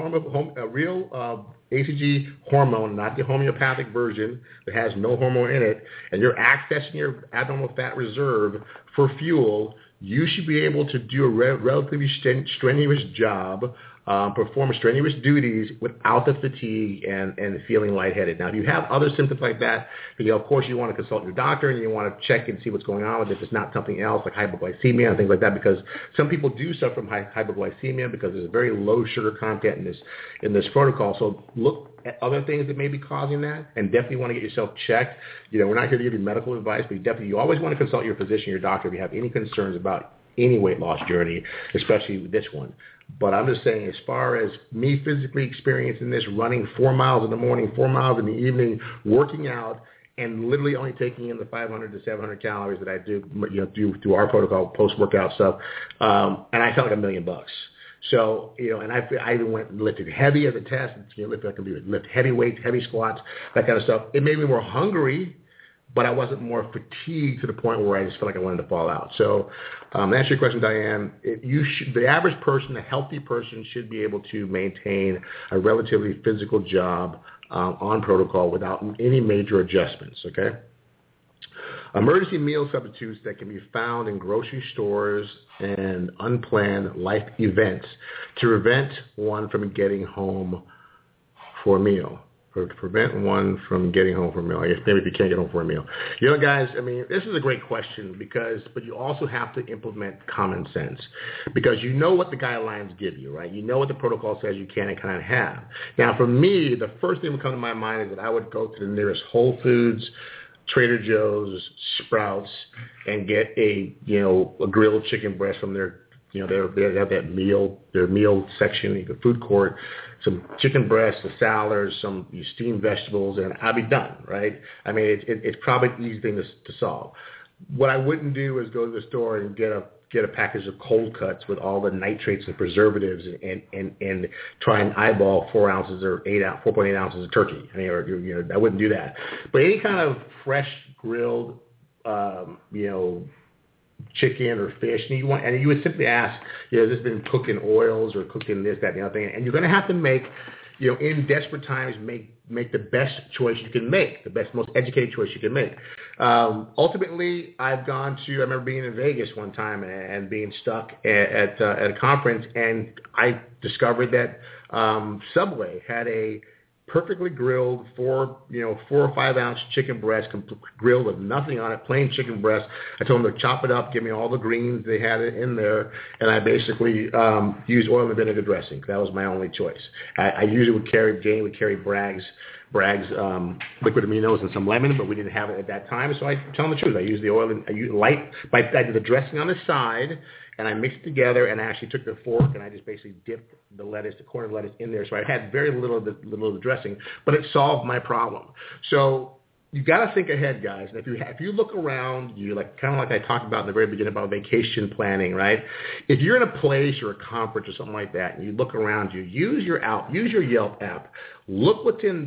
HCG hormone, not the homeopathic version that has no hormone in it, and you're accessing your abdominal fat reserve for fuel, you should be able to do a relatively strenuous job, perform strenuous duties without the fatigue and feeling lightheaded. Now, if you have other symptoms like that, then of course you want to consult your doctor and you want to check and see what's going on with it. If it's not something else like hypoglycemia and things like that, because some people do suffer from hypoglycemia because there's a very low sugar content in this protocol. So look at other things that may be causing that, and definitely want to get yourself checked. We're not here to give you medical advice, but you always want to consult your physician, your doctor, if you have any concerns about any weight loss journey, especially this one. But I'm just saying, as far as me physically experiencing this, running 4 miles in the morning, 4 miles in the evening, working out, and literally only taking in the 500 to 700 calories that I do, through our protocol, post-workout stuff, and I felt like $1 million. So, and I even went and lifted heavy as a test. Lift heavy weights, heavy squats, that kind of stuff. It made me more hungry, but I wasn't more fatigued to the point where I just felt like I wanted to fall out. So, to answer your question, Diane, the average person, a healthy person, should be able to maintain a relatively physical job on protocol without any major adjustments, okay? Emergency meal substitutes that can be found in grocery stores and unplanned life events to prevent one from getting home for a meal. Or to prevent one from getting home for a meal. I guess maybe if you can't get home for a meal. Guys, I mean, this is a great question but you also have to implement common sense, because you know what the guidelines give you, right? You know what the protocol says you can and cannot have. Now, for me, the first thing that would come to my mind is that I would go to the nearest Whole Foods, Trader Joe's, Sprouts, and get a grilled chicken breast from their You know, they have their meal section, the food court, some chicken breasts, a salad, some steamed vegetables, and I'll be done, right? I mean, it's probably an easy thing to solve. What I wouldn't do is go to the store and get a package of cold cuts with all the nitrates and preservatives and try and eyeball 4 ounces or 4.8 ounces of turkey. I mean, I wouldn't do that. But any kind of fresh grilled, chicken or fish, and you would simply ask, has this been cooked in oils or cooked in this, that, and the other thing? And you're going to have to make, in desperate times, make the best choice you can make, the best, most educated choice you can make. Ultimately, I remember being in Vegas one time and being stuck at a conference, and I discovered that Subway had a perfectly grilled 4 or 5 ounce chicken breast, grilled with nothing on it, plain chicken breast. I told them to chop it up, give me all the greens. They had it in there, and I basically used oil and vinegar dressing. That was my only choice. I usually Jane would carry Bragg's liquid aminos and some lemon, but we didn't have it at that time. So I tell them the truth. I used the oil and I did the dressing on the side, and I mixed it together, and I actually took the fork and I just basically dipped the corn of lettuce in there. So I had very little of the dressing, but it solved my problem. So you got to think ahead, guys. And if you look around, you kind of like I talked about in the very beginning about vacation planning, right? If you're in a place or a conference or something like that, and you look around you, use your Yelp app. Look within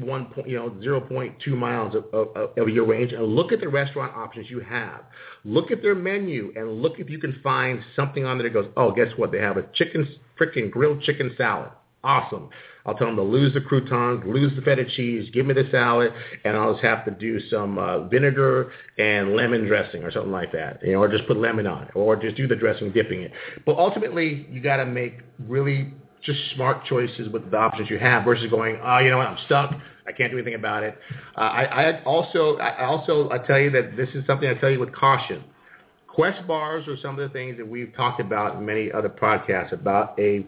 0.2 miles of your range, and look at the restaurant options you have. Look at their menu, and look if you can find something on there that goes, oh, guess what? They have a freaking grilled chicken salad. Awesome. I'll tell them to lose the croutons, lose the feta cheese, give me the salad, and I'll just have to do some vinegar and lemon dressing or something like that, or just put lemon on it, or just do the dressing, dipping it. But ultimately, you got to make really just smart choices with the options you have versus going, oh, you know what, I'm stuck. I can't do anything about it. I tell you that this is something I tell you with caution. Quest bars are some of the things that we've talked about in many other podcasts about a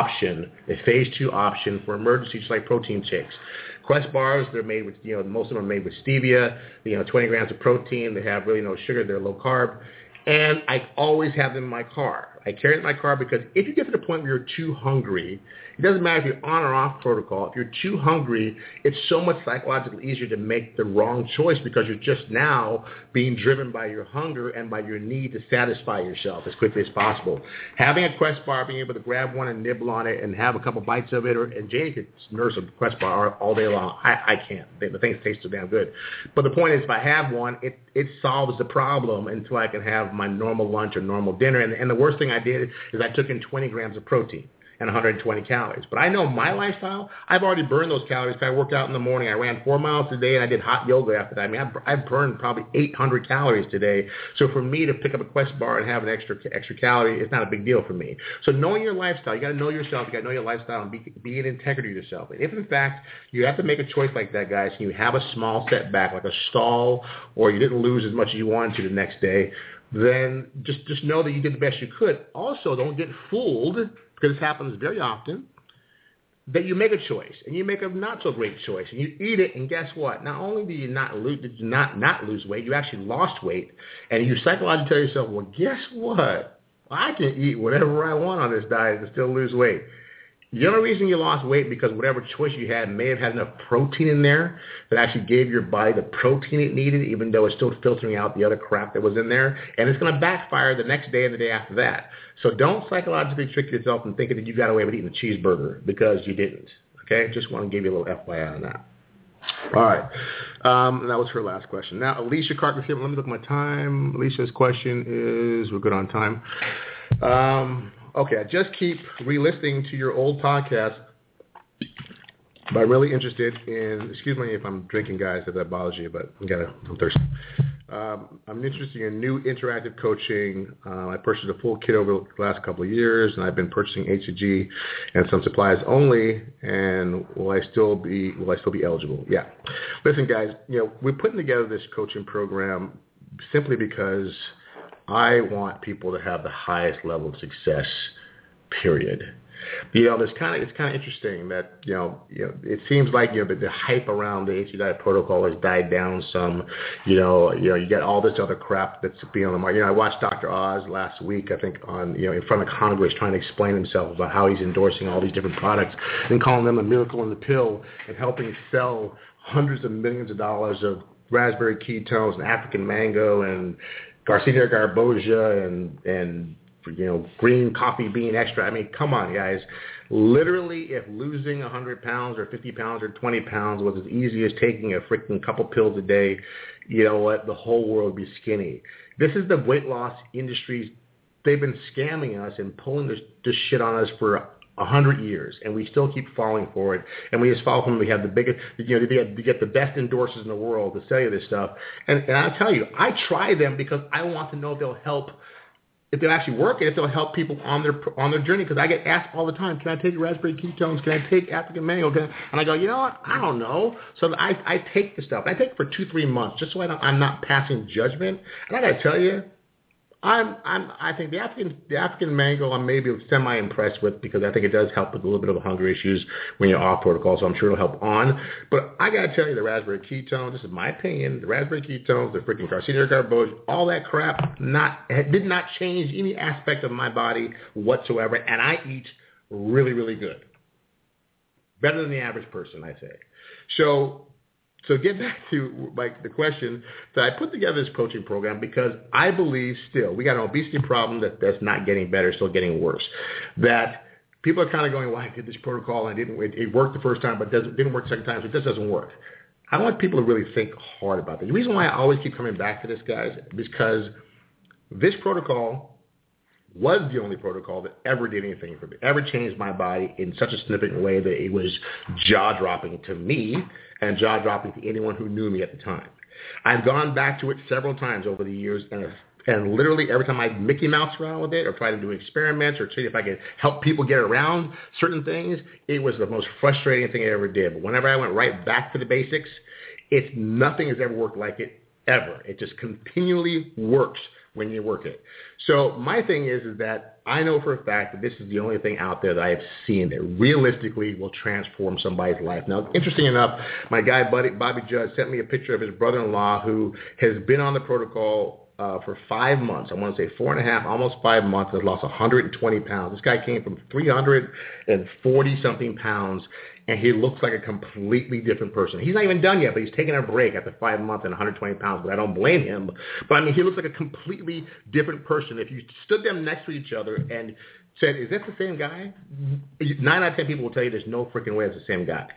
phase 2 option for emergencies like protein shakes. Quest bars, they're made with, most of them are made with stevia, 20 grams of protein. They have really no sugar. They're low carb. And I always have them in my car. I carry it in my car because if you get to the point where you're too hungry, it doesn't matter if you're on or off protocol. If you're too hungry, it's so much psychologically easier to make the wrong choice because you're just now being driven by your hunger and by your need to satisfy yourself as quickly as possible. Having a Quest bar, being able to grab one and nibble on it and have a couple bites of it, and Jane could nurse a Quest bar all day long. I can't. The things taste so damn good. But the point is, if I have one, it solves the problem until I can have my normal lunch or normal dinner. And the worst thing I did is I took in 20 grams of protein and 120 calories. But I know my lifestyle, I've already burned those calories. I worked out in the morning. I ran 4 miles a day, and I did hot yoga after that. I mean, I burned probably 800 calories today. So for me to pick up a Quest bar and have an extra calorie, it's not a big deal for me. So knowing your lifestyle, you got to know yourself. You got to know your lifestyle and be in integrity with yourself. And if, in fact, you have to make a choice like that, guys, and you have a small setback, like a stall, or you didn't lose as much as you wanted to the next day, then just know that you did the best you could. Also, don't get fooled, because this happens very often, that you make a choice, and you make a not-so-great choice, and you eat it, and guess what? Not only did you not lose weight, you actually lost weight, and you psychologically tell yourself, well, guess what? I can eat whatever I want on this diet and still lose weight. The only reason you lost weight because whatever choice you had may have had enough protein in there that actually gave your body the protein it needed, even though it's still filtering out the other crap that was in there. And it's going to backfire the next day and the day after that. So don't psychologically trick yourself and thinking that you got away with eating a cheeseburger because you didn't. Okay? Just want to give you a little FYI on that. All right. That was her last question. Now, Alicia Carter, let me look at my time. Alicia's question is, we're good on time. Okay, I just keep re-listening to your old podcast, but I'm really interested in, excuse me if I'm drinking, guys, if that bothers you, but I'm thirsty. I'm interested in new interactive coaching. I purchased a full kit over the last couple of years, and I've been purchasing HCG and some supplies only, and will I still be eligible? Yeah. Listen, guys, we're putting together this coaching program simply because I want people to have the highest level of success, period. It's kind of interesting that it seems like the hype around the HC diet protocol has died down some. You get all this other crap that's being on the market. I watched Dr. Oz last week, I think, on in front of Congress trying to explain himself about how he's endorsing all these different products and calling them a miracle in the pill and helping sell hundreds of millions of dollars of raspberry ketones and African mango and Garcinia garbogia and green coffee bean extra. I mean, come on, guys. Literally, if losing 100 pounds or 50 pounds or 20 pounds was as easy as taking a freaking couple pills a day, you know what? The whole world would be skinny. This is the weight loss industry's. They've been scamming us and pulling this shit on us for 100 years, and we still keep falling for it. And we just fall from them. We have the biggest, they get the best endorsers in the world to sell you this stuff. And I'll tell you, I try them because I want to know if they'll help. If they'll actually work and if they'll help people on their journey, because I get asked all the time, can I take raspberry ketones? Can I take African mango? And I go, you know what? I don't know. So I take the stuff. I take it for 2-3 months just so I'm not passing judgment. And I got to tell you, I think the African mango I'm maybe semi-impressed with because I think it does help with a little bit of the hunger issues when you're off protocol, so I'm sure it'll help on. But I got to tell you, the raspberry ketones, this is my opinion, the raspberry ketones, the freaking Garcinia garbogia, all that crap did not change any aspect of my body whatsoever, and I eat really, really good. Better than the average person, I say. So get back to the question that I put together this coaching program because I believe still we got an obesity problem that's not getting better, still getting worse. That people are kind of going, well, I did this protocol and it worked the first time, but didn't work the second time, so it just doesn't work. I want people to really think hard about this. The reason why I always keep coming back to this, guys, is because this protocol was the only protocol that ever did anything for me, ever changed my body in such a significant way that it was jaw-dropping to me and jaw-dropping to anyone who knew me at the time. I've gone back to it several times over the years, and literally every time I Mickey Mouse around with it or try to do experiments or see if I could help people get around certain things, it was the most frustrating thing I ever did. But whenever I went right back to the basics, nothing has ever worked like it, ever. It just continually works when you work it. So my thing is that I know for a fact that this is the only thing out there that I have seen that realistically will transform somebody's life. Now, interesting enough, my guy Bobby Judd sent me a picture of his brother-in-law who has been on the protocol for 5 months. I want to say 4.5, almost 5 months, has lost 120 pounds. This guy came from 340-something pounds, and he looks like a completely different person. He's not even done yet, but he's taking a break after 5 months and 120 pounds, but I don't blame him. But, I mean, he looks like a completely different person. If you stood them next to each other and said, is that the same guy? 9 out of 10 people will tell you there's no freaking way it's the same guy.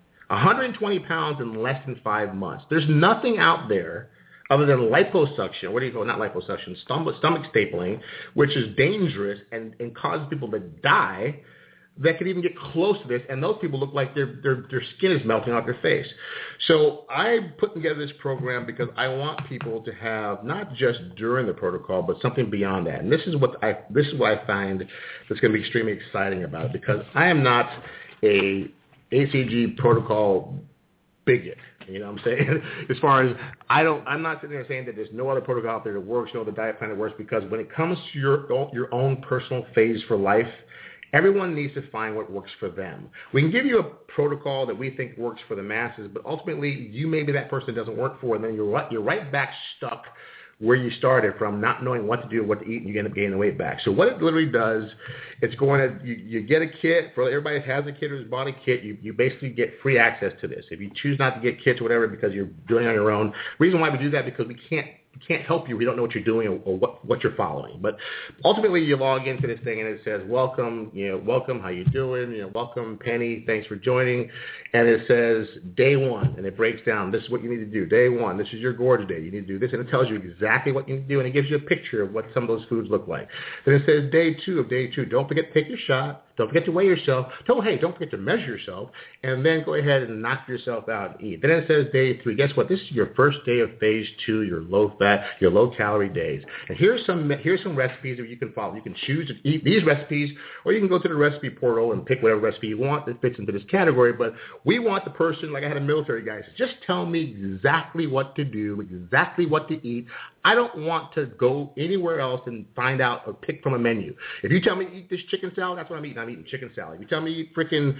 120 pounds in less than 5 months. There's nothing out there other than liposuction, not liposuction, stomach stapling, which is dangerous and causes people to die, that could even get close to this, and those people look like their skin is melting off their face. So I put together this program because I want people to have not just during the protocol, but something beyond that. And this is what I find that's going to be extremely exciting about it, because I am not a ACG protocol bigot. You know what I'm saying? As far as I'm not sitting there saying that there's no other protocol out there that works, no other diet plan that works, because when it comes to your own personal phase for life, everyone needs to find what works for them. We can give you a protocol that we think works for the masses, but ultimately you may be that person that doesn't work for, and then you're right back stuck where you started from, not knowing what to do, what to eat, and you end up gaining the weight back. So what it literally does, it's you get a kit. For everybody that has a kit or is bought a kit, you basically get free access to this. If you choose not to get kits or whatever because you're doing it on your own, the reason why we do that is because we can't help you. We don't know what you're doing or what you're following. But ultimately, you log into this thing and it says, welcome, welcome, how you doing? Welcome, Penny, thanks for joining. And it says day 1, and it breaks down, this is what you need to do. Day 1, this is your gorge day. You need to do this, and it tells you exactly what you need to do, and it gives you a picture of what some of those foods look like. Then it says day 2 of day 2. Don't forget to take your shot. Don't forget to weigh yourself. Don't forget to measure yourself, and then go ahead and knock yourself out and eat. Then it says day 3. Guess what? This is your first day of phase 2, your low-fat, your low-calorie days. And here's some recipes that you can follow. You can choose to eat these recipes, or you can go to the recipe portal and pick whatever recipe you want that fits into this category. But we want the person, like I had a military guy, say, just tell me exactly what to do, exactly what to eat. I don't want to go anywhere else and find out or pick from a menu. If you tell me to eat this chicken salad, that's what I'm eating. I'm eating chicken salad. If you tell me to eat freaking,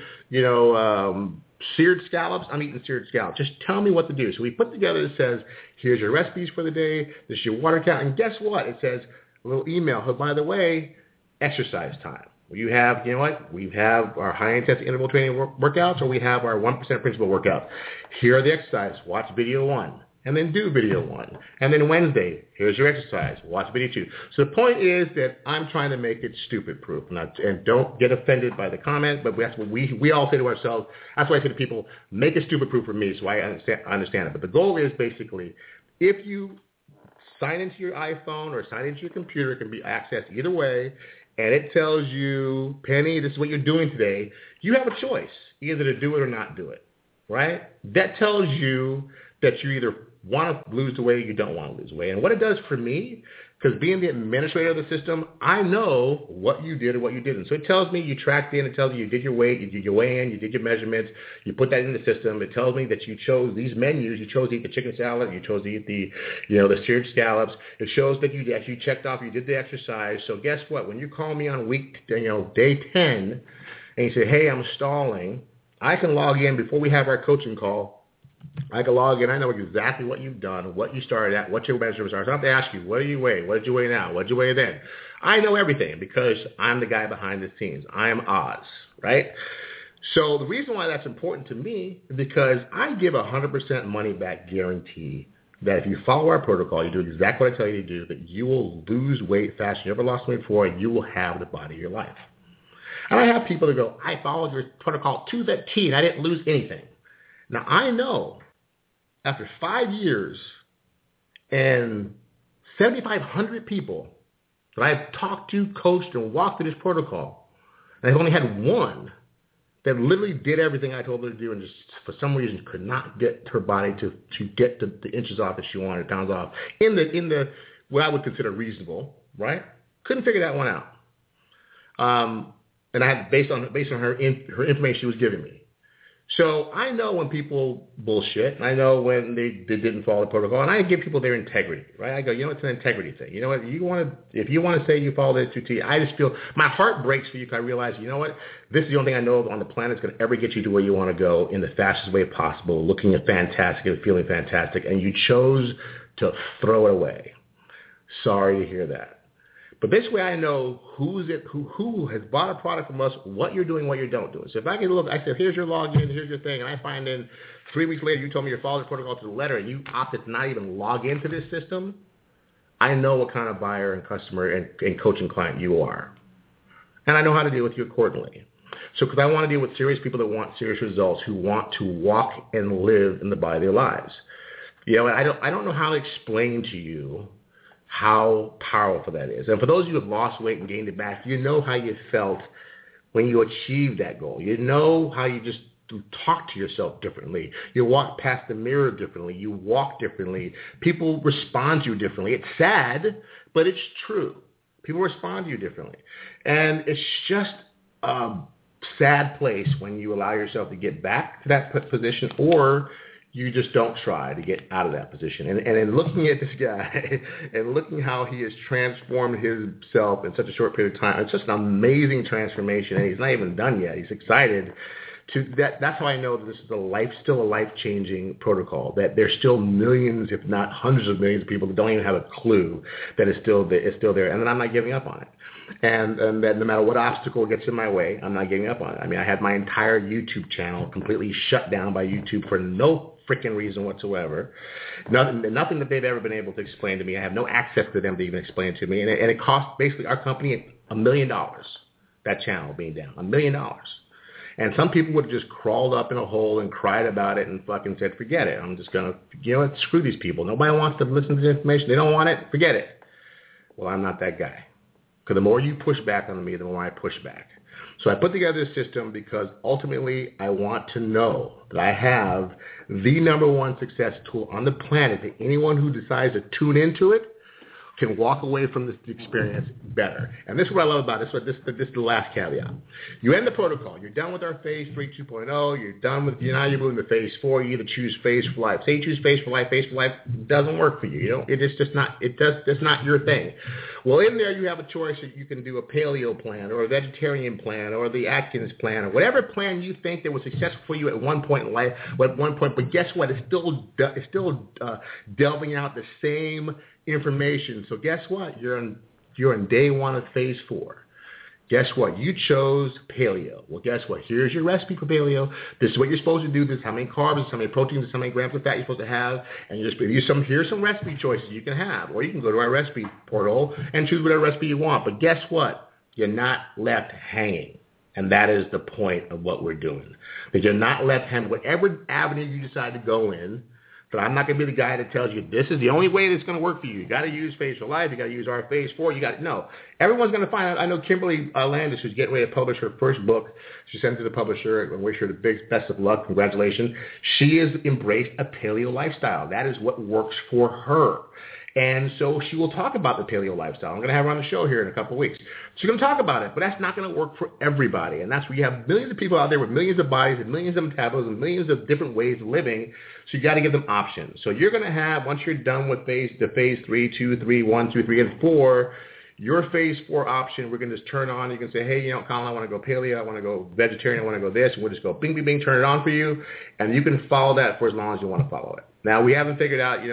seared scallops, I'm eating seared scallops. Just tell me what to do. So we put together, it says, here's your recipes for the day. This is your water count. And guess what? It says a little email. Oh, by the way, exercise time. You have, we have our high-intensity interval training workouts, or we have our 1% principle workouts. Here are the exercises. Watch video 1. And then do video 1. And then Wednesday, here's your exercise. Watch video 2. So the point is that I'm trying to make it stupid-proof. And don't get offended by the comment, but that's what we all say to ourselves. That's why I say to people, make it stupid-proof for me so I understand it. But the goal is basically, if you sign into your iPhone or sign into your computer, it can be accessed either way, and it tells you, Penny, this is what you're doing today, you have a choice, either to do it or not do it, right? That tells you that you either want to lose the weight or you don't want to lose weight. And what it does for me, because being the administrator of the system, I know what you did or what you didn't. So it tells me you tracked in. It tells you did your weight, you did your weigh-in, you did your measurements. You put that in the system. It tells me that you chose these menus. You chose to eat the chicken salad. You chose to eat the seared scallops. It shows that you actually checked off. You did the exercise. So guess what? When you call me on day 10, and you say, hey, I'm stalling, I can log in before we have our coaching call. I can log in. I know exactly what you've done, what you started at, what your measurements are. So I don't have to ask you, what do you weigh? What did you weigh now? What did you weigh then? I know everything because I'm the guy behind the scenes. I am Oz, right? So the reason why that's important to me is because I give 100% money back guarantee that if you follow our protocol, you do exactly what I tell you to do, that you will lose weight faster than you ever lost weight before, and you will have the body of your life. And I have people that go, I followed your protocol to the T, and I didn't lose anything. Now, I know after 5 years and 7,500 people that I've talked to, coached, and walked through this protocol, and I've only had one that literally did everything I told her to do and just for some reason could not get her body to get the inches off that she wanted, pounds off, in the what I would consider reasonable, right? Couldn't figure that one out. And I had based on her information she was giving me. So I know when people bullshit, and I know when they didn't follow the protocol, and I give people their integrity, right? I go, it's an integrity thing. You know what? If you want to say you followed it to T, I just feel my heart breaks for you because I realize, this is the only thing I know on the planet that's going to ever get you to where you want to go in the fastest way possible, looking fantastic and feeling fantastic, and you chose to throw it away. Sorry to hear that. But this way I know who has bought a product from us, what you're doing, what you don't do. So if I can look, I said, here's your login, here's your thing, and I find in 3 weeks later you told me you're following the protocol to the letter and you opted to not even log into this system, I know what kind of buyer and customer and coaching client you are. And I know how to deal with you accordingly. So because I want to deal with serious people that want serious results, who want to walk and live in the body of their lives. I don't know how to explain to you how powerful that is. And for those of you who have lost weight and gained it back, you know how you felt when you achieved that goal. You know how you just talk to yourself differently. You walk past the mirror differently. You walk differently. People respond to you differently. It's sad, but it's true. People respond to you differently. And it's just a sad place when you allow yourself to get back to that position, or you just don't try to get out of that position. And in looking at this guy and looking how he has transformed himself in such a short period of time, it's just an amazing transformation. And he's not even done yet. He's excited. That's how I know that this is still a life-changing protocol, that there's still millions, if not hundreds of millions of people that don't even have a clue that it's still there. And then I'm not giving up on it. And that no matter what obstacle gets in my way, I'm not giving up on it. I mean, I had my entire YouTube channel completely shut down by YouTube for no freaking reason whatsoever. Nothing that they've ever been able to explain to me. I have no access to them to even explain to me. And it cost basically our company $1 million, that channel being down, $1 million. And some people would have just crawled up in a hole and cried about it and fucking said, forget it. I'm just going to, screw these people. Nobody wants to listen to the information. They don't want it. Forget it. Well, I'm not that guy. Because the more you push back on me, the more I push back. So I put together this system because ultimately I want to know that I have the number one success tool on the planet that anyone who decides to tune into it can walk away from this experience better. And this is what I love about it. This is the last caveat. You end the protocol. You're done with our phase 3 2.0. You're done with, now you're moving to phase 4. You either choose phase for life. Say you choose phase for life doesn't work for you. It's just not, it's not your thing. Well, in there you have a choice that you can do a paleo plan or a vegetarian plan or the Atkins plan or whatever plan you think that was successful for you at one point in life, but guess what? It's still delving out the same information. So guess what? You're in day 1 of phase 4. Guess what? You chose paleo. Well, guess what? Here's your recipe for paleo. This is what you're supposed to do. This is how many carbs, this is how many proteins, this is how many grams of fat you're supposed to have. And here's some recipe choices you can have. Or you can go to our recipe portal and choose whatever recipe you want. But guess what? You're not left hanging. And that is the point of what we're doing. That you're not left hanging. Whatever avenue you decide to go in, but I'm not going to be the guy that tells you this is the only way that's going to work for you. You got to use Phase for Life. You got to use our Phase 4. No. Everyone's going to find out. I know Kimberly Landis, who's getting ready to publish her first book. She sent it to the publisher and wish her the best of luck. Congratulations. She has embraced a paleo lifestyle. That is what works for her. And so she will talk about the paleo lifestyle. I'm going to have her on the show here in a couple of weeks. She's going to talk about it, but that's not going to work for everybody. And that's where you have millions of people out there with millions of bodies and millions of metabolisms and millions of different ways of living. So you got to give them options. So you're going to have, once you're done with phase 3, 2, 3, 1, 2, 3, and 4, your phase 4 option, we're going to just turn on. You can say, hey, Colin, I want to go paleo. I want to go vegetarian. I want to go this. And we'll just go bing, bing, bing, turn it on for you. And you can follow that for as long as you want to follow it. Now, we haven't figured out,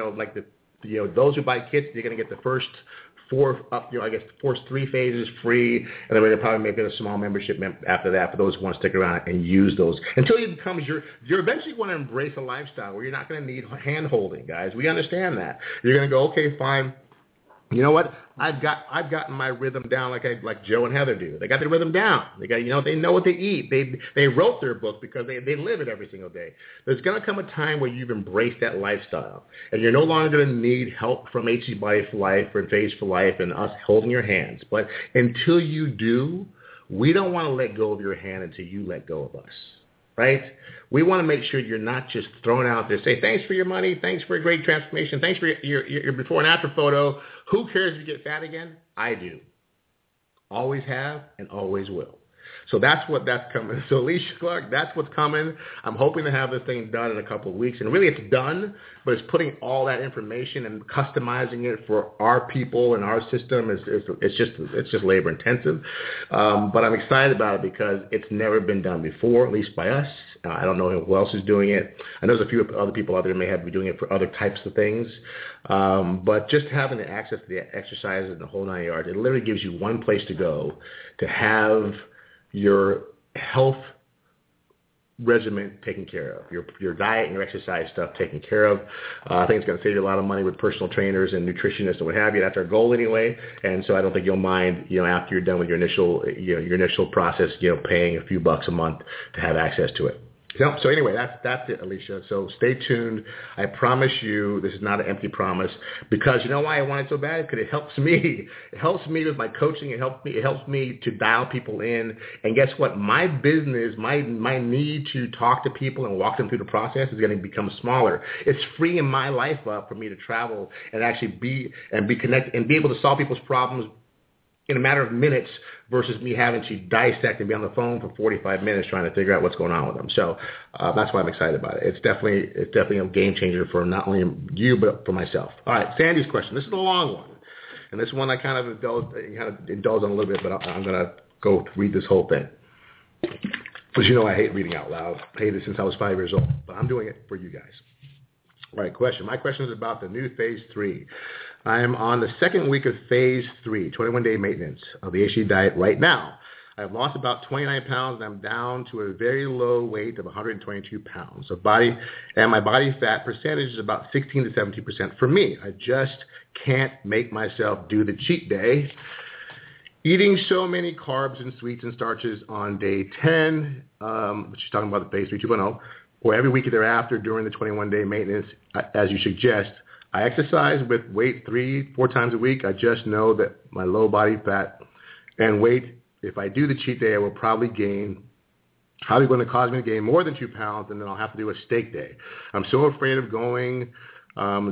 those who buy kits, you're going to get the first 4 up, the first 3 phases free, and then they'll probably make it a small membership after that for those who want to stick around and use those until it becomes you're eventually going to embrace a lifestyle where you're not going to need hand holding, guys. We understand that. You're going to go, okay, fine. You know what? I've gotten my rhythm down like Joe and Heather do. They got their rhythm down. They got they know what they eat. They wrote their book because they live it every single day. There's going to come a time where you've embraced that lifestyle, and you're no longer going to need help from HC Body for Life or Phase for Life and us holding your hands. But until you do, we don't want to let go of your hand until you let go of us. Right? We want to make sure you're not just thrown out there, say, thanks for your money, thanks for a great transformation, thanks for your before and after photo. Who cares if you get fat again? I do. Always have and always will. So that's coming. So Alicia Clark, that's what's coming. I'm hoping to have this thing done in a couple of weeks. And really it's done, but it's putting all that information and customizing it for our people and our system. It's just labor intensive. But I'm excited about it because it's never been done before, at least by us. I don't know who else is doing it. I know there's a few other people out there who may have been doing it for other types of things. But just having the access to the exercises and the whole 9 yards, it literally gives you one place to go to have your health regimen taken care of, your diet and your exercise stuff taken care of. I think it's going to save you a lot of money with personal trainers and nutritionists and what have you. That's our goal anyway. And so I don't think you'll mind, after you're done with your initial process, paying a few bucks a month to have access to it. So anyway, that's it, Alicia. So stay tuned. I promise you this is not an empty promise because you know why I want it so bad? Because it helps me. It helps me with my coaching. It helps me to dial people in. And guess what? My business, my need to talk to people and walk them through the process is going to become smaller. It's freeing my life up for me to travel and actually be connected and be able to solve people's problems in a matter of minutes versus me having to dissect and be on the phone for 45 minutes trying to figure out what's going on with them. So that's why I'm excited about it. It's definitely a game changer for not only you, but for myself. All right, Sandy's question. This is a long one. And this one I kind of indulge on a little bit, but I'm going to go read this whole thing. Because I hate reading out loud. I hated it since I was 5 years old. But I'm doing it for you guys. All right, question. My question is about the new Phase 3. I am on the second week of Phase 3, 21-day maintenance of the HC diet right now. I've lost about 29 pounds, and I'm down to a very low weight of 122 pounds. So my body fat percentage is about 16 to 17% for me. I just can't make myself do the cheat day. Eating so many carbs and sweets and starches on day 10, which is talking about the Phase 3 2.0, or every week thereafter during the 21-day maintenance, as you suggest. I exercise with weight 3-4 times a week. I just know that my low body fat and weight, if I do the cheat day, I will probably going to cause me to gain more than 2 pounds, and then I'll have to do a steak day. I'm so afraid of going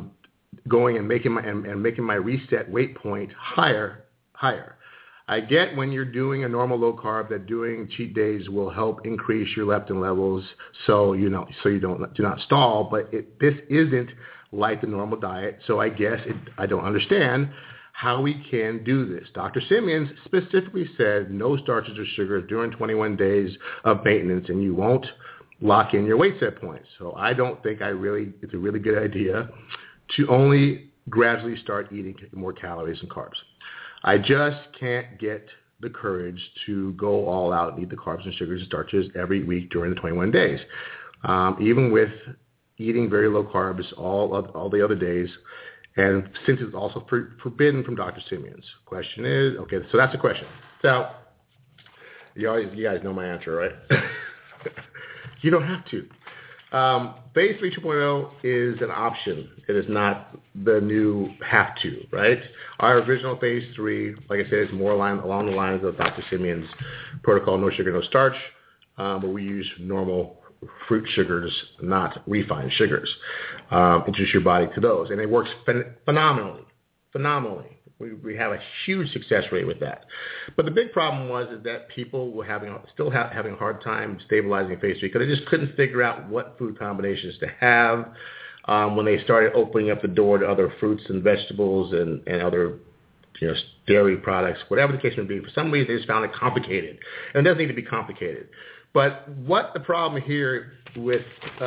going and making my reset weight point higher. I get when you're doing a normal low carb that doing cheat days will help increase your leptin levels, so you do not stall. But this isn't like the normal diet, so I don't understand how we can do this. Dr. Simeons specifically said no starches or sugars during 21 days of maintenance, and you won't lock in your weight set points. So I don't think it's a really good idea to only gradually start eating more calories and carbs. I just can't get the courage to go all out and eat the carbs and sugars and starches every week during the 21 days. Even with eating very low carbs all the other days, and since it's also forbidden from Dr. Simeons. Question is, okay, so that's the question. So you guys know my answer, right? You don't have to. Phase 3 2.0 is an option. It is not the new have to, right? Our original Phase 3, like I said, is more along the lines of Dr. Simeon's protocol, no sugar, no starch, but we use normal fruit sugars, not refined sugars. Introduce your body to those, and it works phenomenally. We have a huge success rate with that. But the big problem is that people were having a hard time stabilizing Phase 3 because they just couldn't figure out what food combinations to have. When they started opening up the door to other fruits and vegetables and other dairy products, whatever the case may be, for some reason they just found it complicated. And it doesn't need to be complicated. But what the problem here with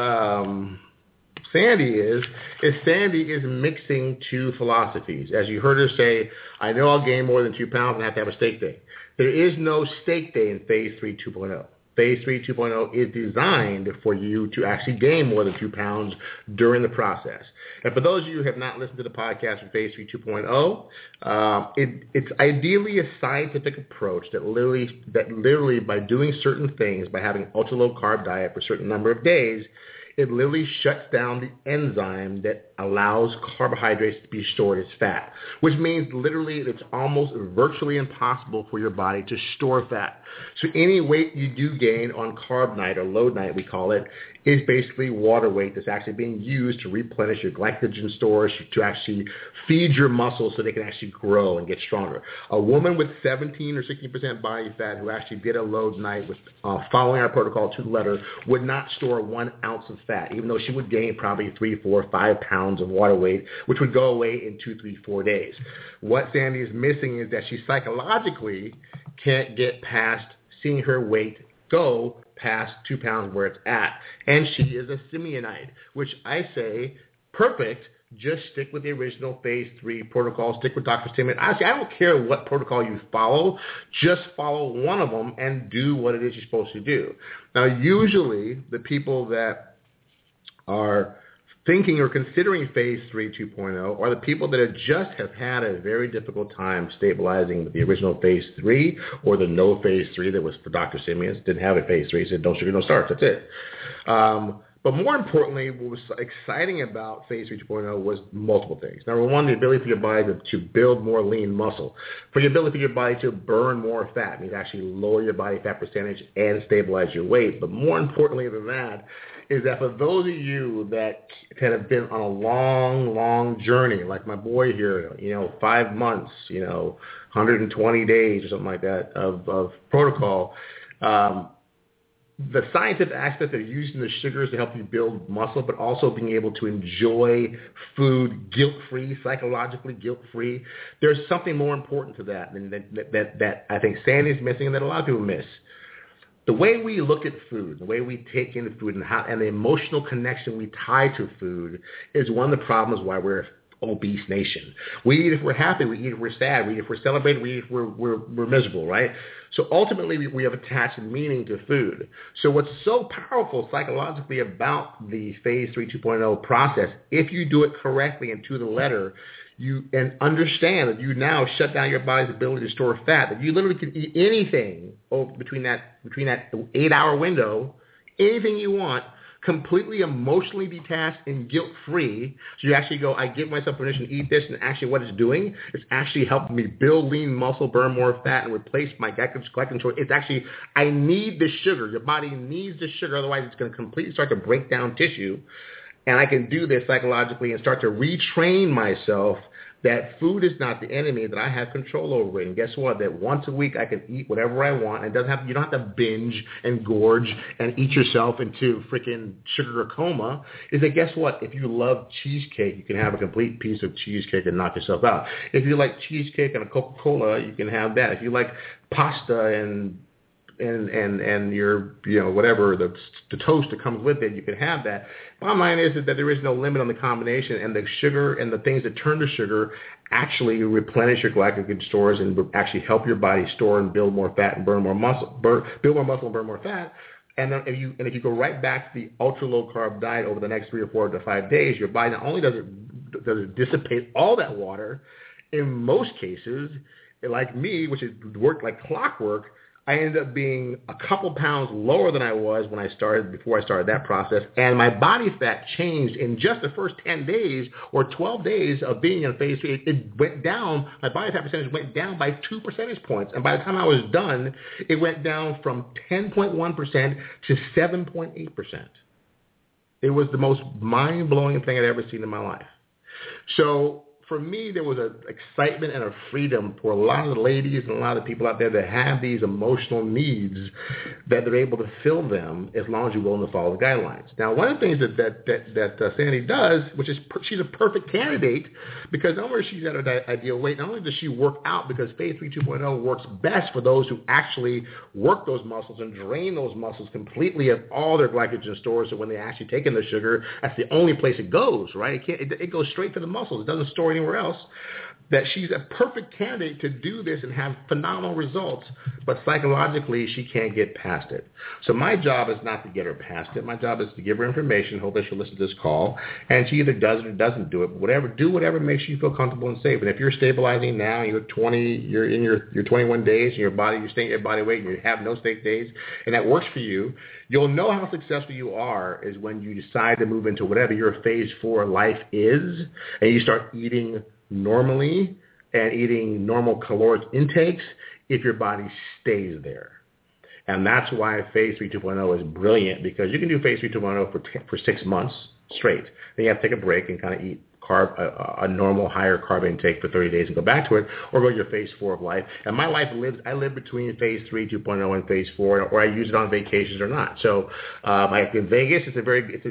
Sandy is Sandy is mixing two philosophies. As you heard her say, I know I'll gain more than 2 pounds and have to have a steak day. There is no steak day in Phase 3 2.0. Phase 3 2.0 is designed for you to actually gain more than 2 pounds during the process. And for those of you who have not listened to the podcast for Phase 3 2.0, it's ideally a scientific approach that literally by doing certain things, by having an ultra-low carb diet for a certain number of days, it literally shuts down the enzyme that allows carbohydrates to be stored as fat, which means literally it's almost virtually impossible for your body to store fat. So any weight you do gain on carb night or load night, we call it, is basically water weight that's actually being used to replenish your glycogen stores, to actually feed your muscles so they can actually grow and get stronger. A woman with 17 or 16% body fat who actually did a load night with following our protocol to the letter would not store 1 ounce of fat, even though she would gain probably 3, 4, 5 pounds of water weight, which would go away in 2, 3, 4 days. What Sandy is missing is that she psychologically can't get past seeing her weight go past 2 pounds where it's at. And she is a Simeonite, which I say, perfect, just stick with the original Phase 3 protocol, stick with Dr. Simeon. Honestly, I don't care what protocol you follow, just follow one of them and do what it is you're supposed to do. Now, usually the people that are thinking or considering Phase 3 2.0 are the people that just have had a very difficult time stabilizing with the original Phase 3 or the no Phase 3 that was for Dr. Simeons. Didn't have a Phase 3. He said, no sugar, no starch. That's it. But more importantly, what was exciting about Phase 3 2.0 was multiple things. Number one, the ability for your body to build more lean muscle. For the ability for your body to burn more fat, means actually lower your body fat percentage and stabilize your weight. But more importantly than that is that for those of you that have been on a long, long journey, like my boy here, 5 months, 120 days or something like that of protocol, the scientific aspect of using the sugars to help you build muscle, but also being able to enjoy food guilt-free, psychologically guilt-free. There's something more important to that than that I think Sandy's missing and that a lot of people miss. The way we look at food, the way we take in food, and the emotional connection we tie to food is one of the problems why we're obese nation. We eat if we're happy, we eat if we're sad, we eat if we're celebrating, we eat if we're miserable, right? So ultimately we have attached meaning to food. So what's so powerful psychologically about the Phase 3 2.0 process, if you do it correctly and to the letter, and understand that you now shut down your body's ability to store fat, that you literally can eat anything between that 8-hour window, anything you want, completely emotionally detached and guilt-free. So you actually go, I give myself permission to eat this, and actually what it's doing, it's actually helping me build lean muscle, burn more fat, and replace my glycogen store. It's actually, I need the sugar. Your body needs the sugar, otherwise it's going to completely start to break down tissue. And I can do this psychologically and start to retrain myself that food is not the enemy, that I have control over it. And guess what? That once a week I can eat whatever I want. And you don't have to binge and gorge and eat yourself into freaking sugar coma. Is that guess what? If you love cheesecake, you can have a complete piece of cheesecake and knock yourself out. If you like cheesecake and a Coca-Cola, you can have that. If you like pasta and your, whatever, the toast that comes with it, you can have that. Bottom line is that there is no limit on the combination, and the sugar and the things that turn to sugar actually replenish your glycogen stores and actually help your body store and build more fat and burn more muscle, build more muscle and burn more fat. And then if you go right back to the ultra low carb diet over the next 3 or 4 to 5 days, your body not only does it dissipate all that water, in most cases, like me, which has worked like clockwork, I ended up being a couple pounds lower than I was before I started that process. And my body fat changed in just the first 10 days or 12 days of being in phase 3. It went down. My body fat percentage went down by 2 percentage points. And by the time I was done, it went down from 10.1% to 7.8%. It was the most mind-blowing thing I'd ever seen in my life. So for me, there was an excitement and a freedom for a lot of the ladies and a lot of people out there that have these emotional needs that they're able to fill them as long as you're willing to follow the guidelines. Now, one of the things that Sandy does, which is she's a perfect candidate because not only she's at her ideal weight, not only does she work out because Phase 3 2.0 works best for those who actually work those muscles and drain those muscles completely of all their glycogen stores, so when they actually take in the sugar, that's the only place it goes, right? It goes straight to the muscles. It doesn't store anywhere else. That she's a perfect candidate to do this and have phenomenal results, but psychologically she can't get past it. So my job is not to get her past it. My job is to give her information, hope that she'll listen to this call, and she either does it or doesn't do it. Do whatever makes you feel comfortable and safe. And if you're stabilizing now, you're in your 21 days, and you're staying at your body weight, and you have no steak days, and that works for you, you'll know how successful you are is when you decide to move into whatever your phase 4 life is, and you start eating normally and eating normal caloric intakes if your body stays there. And that's why Phase 3 2.0 is brilliant, because you can do Phase 3 2.0 for 6 months straight. Then you have to take a break and kind of eat a normal higher carb intake for 30 days and go back to it, or go to your phase 4 of life. And my life I live between phase 3 2.0 and phase 4, or I use it on vacations or not. So like in Vegas, it's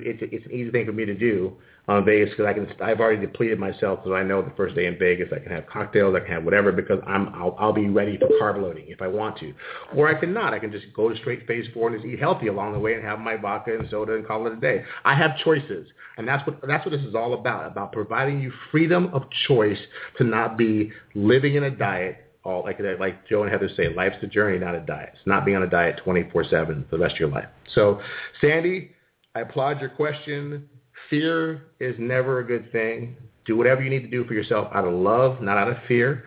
an easy thing for me to do on Vegas because I've already depleted myself, so I know the first day in Vegas I can have cocktails, I can have whatever, because I'll be ready for carb loading if I want to. Or I can not. I can just go to straight phase 4 and just eat healthy along the way and have my vodka and soda and call it a day. I have choices, and that's what this is all about providing you freedom of choice to not be living in a diet. Like Joe and Heather say, life's the journey, not a diet. It's not being on a diet 24/7 for the rest of your life. So, Sandy, I applaud your question. Fear is never a good thing. Do whatever you need to do for yourself out of love, not out of fear.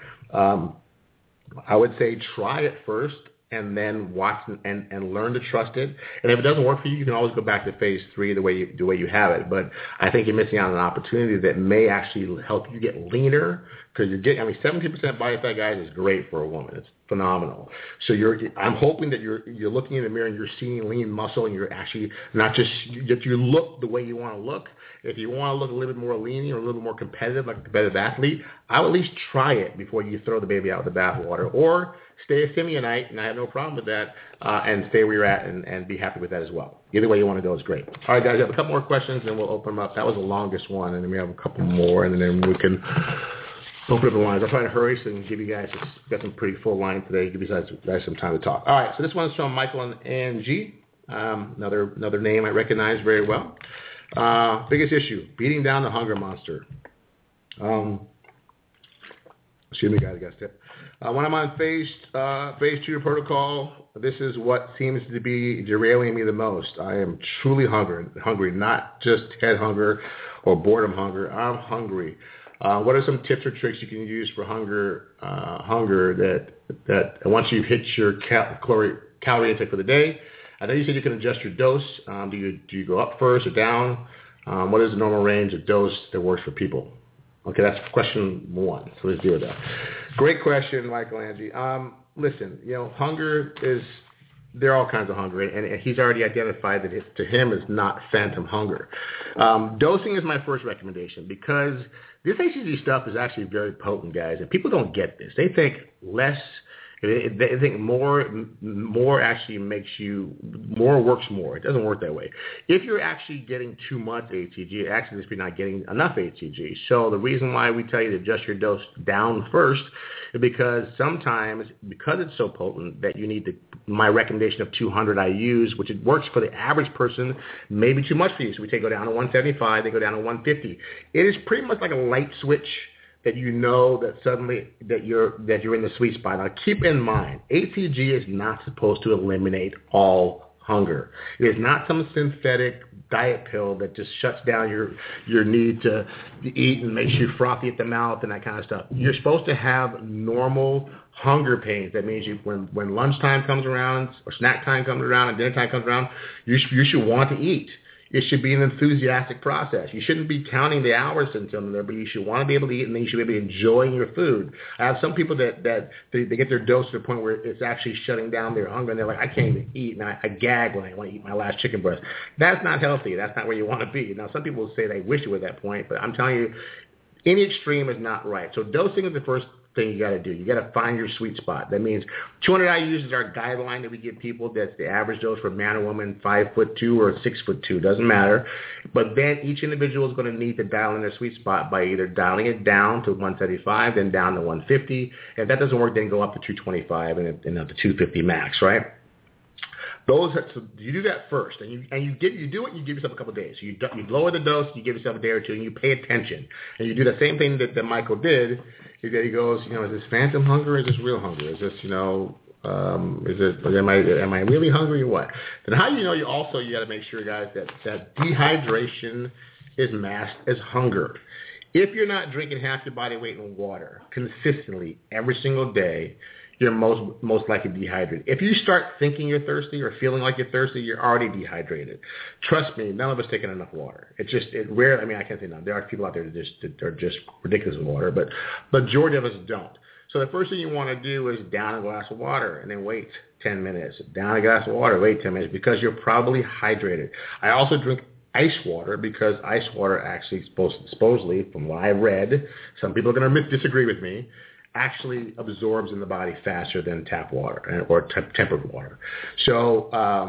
I would say try it first and then watch and learn to trust it. And if it doesn't work for you, you can always go back to phase 3 the way you have it. But I think you're missing out on an opportunity that may actually help you get leaner, because 17% body fat, guys, is great for a woman. It's phenomenal. So I'm hoping that you're looking in the mirror and you're seeing lean muscle, and you're actually not just that you look the way you want to look. If you want to look a little bit more lean or a little more competitive, like a competitive athlete, I would at least try it before you throw the baby out with the bathwater. Or stay a Simeonite, and I have no problem with that, and stay where you're at and be happy with that as well. Either way you want to go is great. All right, guys, I have a couple more questions, and we'll open them up. That was the longest one, and then we have a couple more, and then we can open up the lines. I'll try to hurry so I can give you guys got some pretty full line today. Give you guys some time to talk. All right, so this one's from Michael and Angie. Another name I recognize very well. Biggest issue, beating down the hunger monster. Excuse me, guys, I got to step. When I'm on phase 2 protocol, this is what seems to be derailing me the most. I am truly hungry, not just head hunger or boredom hunger. I'm hungry. What are some tips or tricks you can use for hunger that once you've hit your calorie intake for the day? I know you said you can adjust your dose. Do you go up first or down? What is the normal range of dose that works for people? Okay, that's question 1. So let's deal with that. Great question, Michael, Angie. Listen, hunger is they're all kinds of hunger, and he's already identified that to him is not phantom hunger. Dosing is my first recommendation because this HCG stuff is actually very potent, guys, and people don't get this. They think less. They think more actually makes you, more works more. It doesn't work that way. If you're actually getting too much HCG, it actually means you're not getting enough HCG. So the reason why we tell you to adjust your dose down first is because sometimes, because it's so potent, that you need to, my recommendation of 200 IUs, which it works for the average person, may be too much for you. So we go down to 175, they go down to 150. It is pretty much like a light switch that you know that suddenly that you're in the sweet spot. Now keep in mind, HCG is not supposed to eliminate all hunger. It is not some synthetic diet pill that just shuts down your need to eat and makes you frothy at the mouth and that kind of stuff. You're supposed to have normal hunger pains. That means when lunchtime comes around or snack time comes around and dinner time comes around, you should want to eat. It should be an enthusiastic process. You shouldn't be counting the hours until there, but you should want to be able to eat, and then you should be able to enjoy your food. I have some people that they get their dose to the point where it's actually shutting down their hunger, and they're like, I can't even eat, and I gag when I want to eat my last chicken breast. That's not healthy. That's not where you want to be. Now, some people will say they wish it were that point, but I'm telling you, any extreme is not right. So dosing is the first thing you got to do. You got to find your sweet spot. That means 200 IUs is our guideline that we give people. That's the average dose for man or woman, 5'2" or 6'2", doesn't matter. But then each individual is going to need to dial in their sweet spot by either dialing it down to 175, then down to 150. And if that doesn't work, then go up to 225 and up to 250 max, right? So you do that first, and you do it. You give yourself a couple of days. So you lower the dose, you give yourself a day or two, and you pay attention. And you do the same thing that Michael did. Is that he goes, is this phantom hunger or is this real hunger? Is this, am I really hungry or what? Then how you got to make sure, guys, that dehydration is masked as hunger. If you're not drinking half your body weight in water consistently every single day, you're most likely dehydrated. If you start thinking you're thirsty or feeling like you're thirsty, you're already dehydrated. Trust me, none of us taking enough water. It rarely. I mean, I can't say none. There are people out there that are just ridiculous with water, but majority of us don't. So the first thing you want to do is down a glass of water and then wait 10 minutes. Down a glass of water, wait 10 minutes because you're probably hydrated. I also drink ice water because ice water actually supposedly, from what I read, some people are going to disagree with me, actually absorbs in the body faster than tap water or tempered water. So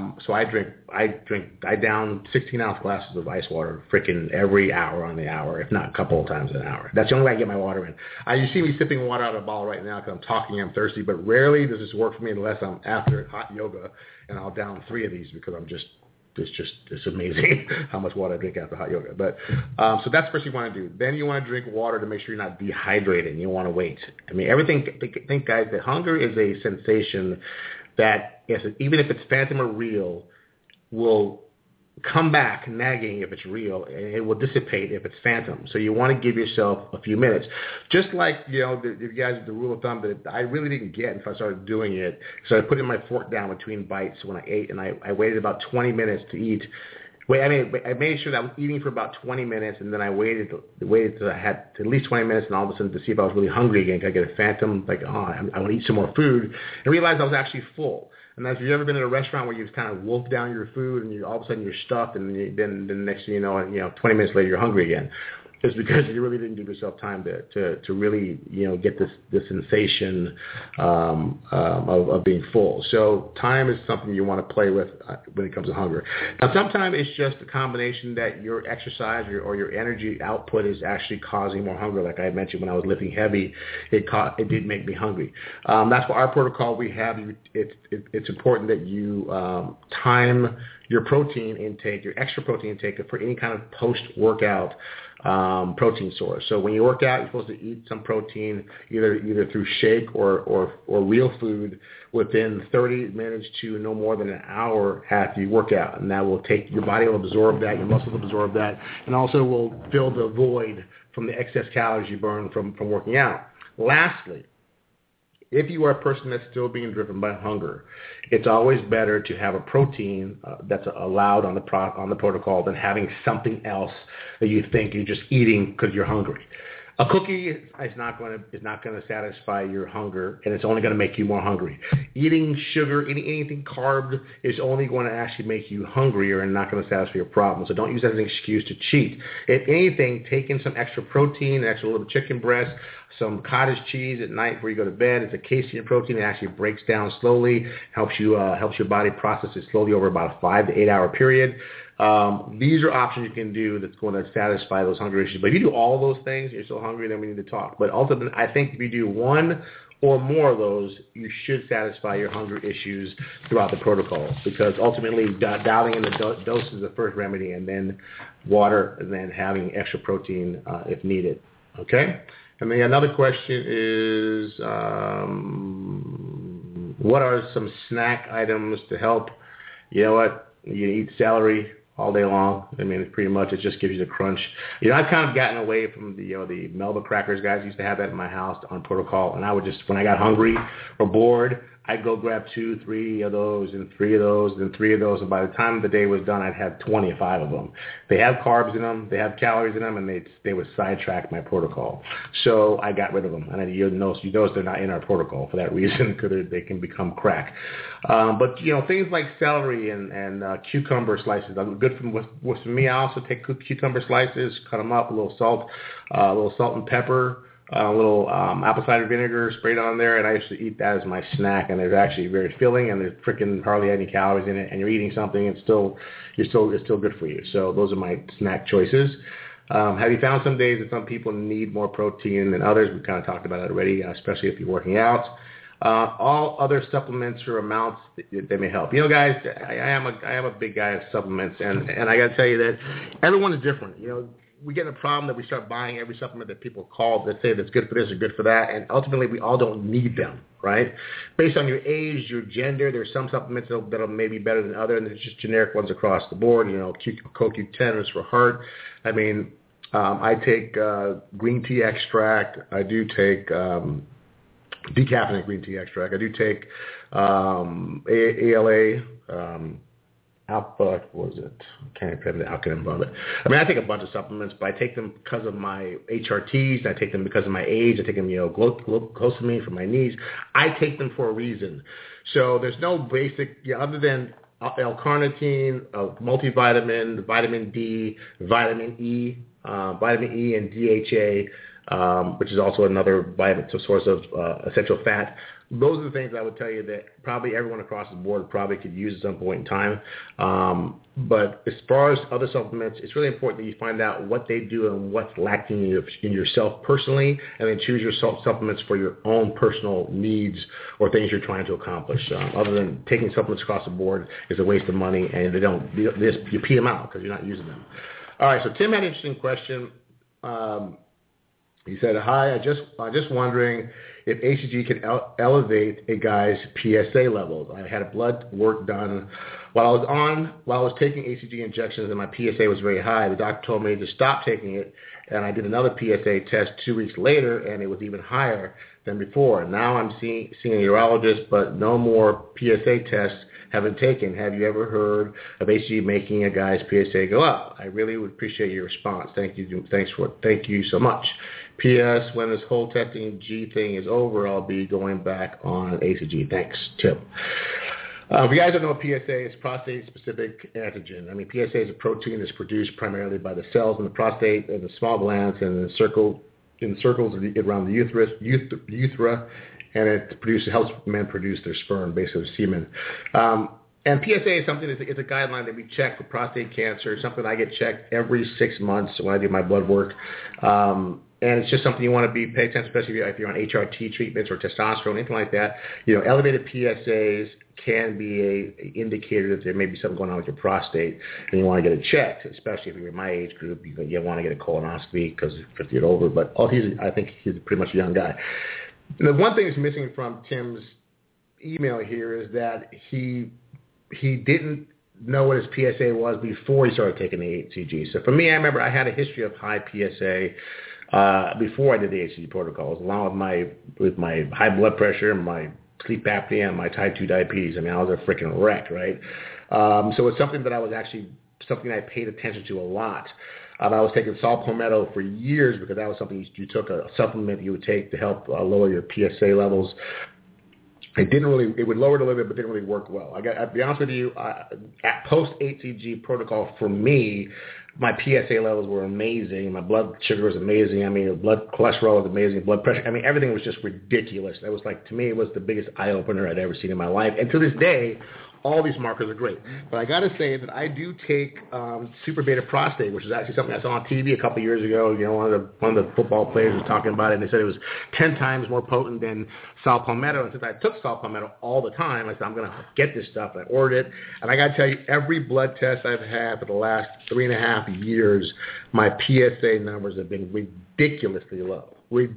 I down 16-ounce glasses of ice water freaking every hour on the hour, if not a couple of times an hour. That's the only way I get my water in. You see me sipping water out of a bottle right now because I'm talking, I'm thirsty, but rarely does this work for me unless I'm after hot yoga, and I'll down 3 of these because it's amazing how much water I drink after hot yoga. But so that's the first you want to do. Then you want to drink water to make sure you're not dehydrated. You want to wait. I mean, think, guys, that hunger is a sensation that, even if it's phantom or real, will come back nagging if it's real, and it will dissipate if it's phantom. So you want to give yourself a few minutes. Just like, the rule of thumb that I really didn't get until I started doing it. So I put my fork down between bites when I ate, and I waited about 20 minutes to eat. I made sure that I was eating for about 20 minutes, and then I waited till I had at least 20 minutes, and all of a sudden to see if I was really hungry again. Could I get a phantom, I want to eat some more food, and realized I was actually full. And if you've ever been at a restaurant where you've kind of wolfed down your food and all of a sudden you're stuffed, and then the next thing you know, 20 minutes later you're hungry again. It's because you really didn't give yourself time to really, get this sensation of being full. So time is something you want to play with when it comes to hunger. Now, sometimes it's just a combination that your exercise or your energy output is actually causing more hunger. Like I mentioned, when I was lifting heavy, it did make me hungry. That's why our protocol we have. It's important that you time your protein intake, your extra protein intake for any kind of post-workout protein source. So when you work out, you're supposed to eat some protein either through shake or real food within 30 minutes to no more than an hour after you work out. And that will your body will absorb that, your muscles will absorb that, and also will fill the void from the excess calories you burn from working out. Lastly, if you are a person that's still being driven by hunger, it's always better to have a protein that's allowed on the protocol than having something else that you think you're just eating because you're hungry. A cookie is not going to satisfy your hunger, and it's only going to make you more hungry. Eating sugar, anything carb, is only going to actually make you hungrier and not going to satisfy your problem. So don't use that as an excuse to cheat. If anything, take in some extra protein, extra little chicken breast, some cottage cheese at night before you go to bed. It's a casein protein. It actually breaks down slowly, helps your body process it slowly over about a 5 to 8 hour period. These are options you can do that's going to satisfy those hunger issues. But if you do all those things, you're still hungry, then we need to talk. But ultimately, I think if you do one or more of those, you should satisfy your hunger issues throughout the protocol. Because ultimately, dialing in the dose is the first remedy, and then water, and then having extra protein if needed. Okay? And then another question is, what are some snack items to help? You know what? You eat celery all day long. I mean, it's pretty much, it just gives you the crunch. I've kind of gotten away from the Melba crackers. Guys used to have that in my house on protocol, and I would just, when I got hungry or bored, I'd go grab 2, 3 of those, and 3 of those, and 3 of those, and by the time the day was done, I'd have 25 of them. They have carbs in them, they have calories in them, and they would sidetrack my protocol. So I got rid of them, and you notice they're not in our protocol for that reason, because they can become crack. But things like celery and cucumber slices are good for me. I also take cucumber slices, cut them up, a little salt and pepper. A little apple cider vinegar sprayed on there, and I used to eat that as my snack, and it's actually very filling, and there's freaking hardly any calories in it, and you're eating something, it's still good for you. So those are my snack choices. Have you found some days that some people need more protein than others? We kind of talked about it already, especially if you're working out. All other supplements or amounts that may help. Guys, I am a big guy of supplements, and I got to tell you that everyone is different. We get in a problem that we start buying every supplement that people call that say that's good for this or good for that, and ultimately we all don't need them, right? Based on your age, your gender, there's some supplements that are maybe better than others, and there's just generic ones across the board. CoQ10 is for heart. I mean, I take green tea extract. I do take decaffeinated green tea extract. I do take ALA. Alpha, what is it? I can't remember the acronym of it. I mean, I take a bunch of supplements, but I take them because of my HRTs. I take them because of my age. I take them, glucosamine for my knees. I take them for a reason. So there's no basic, other than L-carnitine, multivitamin, vitamin D, vitamin E and DHA, which is also another vitamin source of essential fat. Those are the things I would tell you that probably everyone across the board probably could use at some point in time. But as far as other supplements, it's really important that you find out what they do and what's lacking in yourself personally, and then choose your supplements for your own personal needs or things you're trying to accomplish. Other than taking supplements across the board is a waste of money, and you pee them out because you're not using them. All right, so Tim had an interesting question. He said, "Hi, I just wondering if HCG can elevate a guy's PSA levels. I had a blood work done while I was taking HCG injections, and my PSA was very high. The doctor told me to stop taking it, and I did another PSA test 2 weeks later, and it was even higher than before. Now I'm seeing a urologist, but no more PSA tests have been taken. Have you ever heard of HCG making a guy's PSA go up? I really would appreciate your response. Thank you so much. P.S. When this whole testing G thing is over, I'll be going back on HCG. Thanks, Tim." If you guys don't know what PSA is, prostate-specific antigen. I mean, PSA is a protein that's produced primarily by the cells in the prostate and the small glands and the circles around the urethra, and it helps men produce their sperm, basically semen. And PSA is something, it's a guideline that we check for prostate cancer. It's something I get checked every 6 months when I do my blood work. And it's just something you want to pay attention, especially if you're on HRT treatments or testosterone, anything like that. Elevated PSAs can be a indicator that there may be something going on with your prostate, and you want to get it checked, especially if you're in my age group. You want to get a colonoscopy because you're 50 and over. But I think he's pretty much a young guy. The one thing that's missing from Tim's email here is that he didn't know what his PSA was before he started taking the HCG. So for me, I remember I had a history of high PSA before I did the HCG protocols, along with my high blood pressure, my sleep apnea, and my type 2 diabetes. I mean, I was a freaking wreck, right? So it's something that I paid attention to a lot. I was taking saw palmetto for years because that was something you took, a supplement you would take to help lower your PSA levels. It would lower it a little bit, but didn't really work well. I'll be honest with you, at post-HCG protocol for me, my PSA levels were amazing. My blood sugar was amazing. I mean, blood cholesterol was amazing. Blood pressure. I mean, everything was just ridiculous. That was like, to me, it was the biggest eye-opener I'd ever seen in my life. And to this day, all these markers are great. But I got to say that I do take super beta prostate, which is actually something I saw on TV a couple of years ago. You know, one of the football players was talking about it, and they said it was 10 times more potent than saw palmetto. And since I took saw palmetto all the time, I said, I'm going to get this stuff. And I ordered it. And I got to tell you, every blood test I've had for the last 3.5 years, my PSA numbers have been ridiculously low.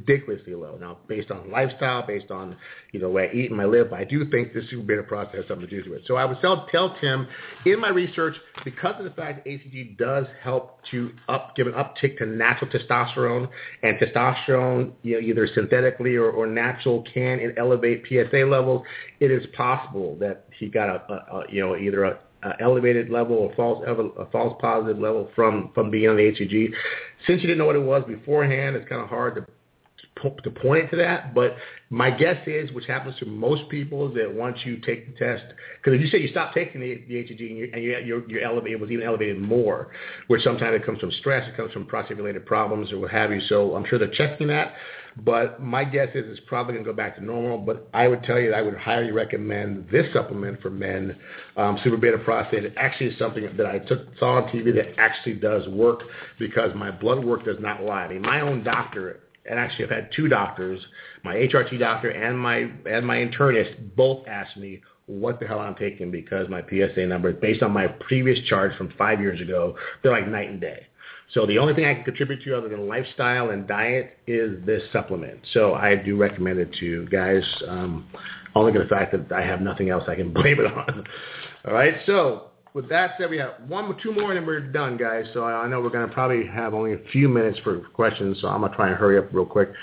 Now, based on lifestyle, based on, the way I eat and my live, I do think this super beta prostate has something to do with it. So I would tell Tim, in my research, because of the fact that HCG does help to give an uptick to natural testosterone, and testosterone, either synthetically or natural, can elevate PSA levels, it is possible that he got either a elevated level, a false positive level from being on the HCG. Since you didn't know what it was beforehand, it's kind of hard to point it to that, but my guess is, which happens to most people, is that once you take the test, because if you say you stop taking the HCG and you're elevated, it was even elevated more, which sometimes it comes from stress, it comes from prostate-related problems or what have you, so I'm sure they're checking that, but my guess is it's probably going to go back to normal, but I would tell you that I would highly recommend this supplement for men, super beta prostate. It actually is something that I saw on TV that actually does work because my blood work does not lie. I mean, my own doctor, and actually I've had two doctors, my HRT doctor and my internist, both asked me what the hell I'm taking because my PSA numbers, based on my previous charts from 5 years ago, they're like night and day. So the only thing I can contribute to other than lifestyle and diet is this supplement. So I do recommend it to guys, only for the fact that I have nothing else I can blame it on. All right, so with that said, we have two more, and then we're done, guys. So I know we're going to probably have only a few minutes for questions, so I'm going to try and hurry up real quick.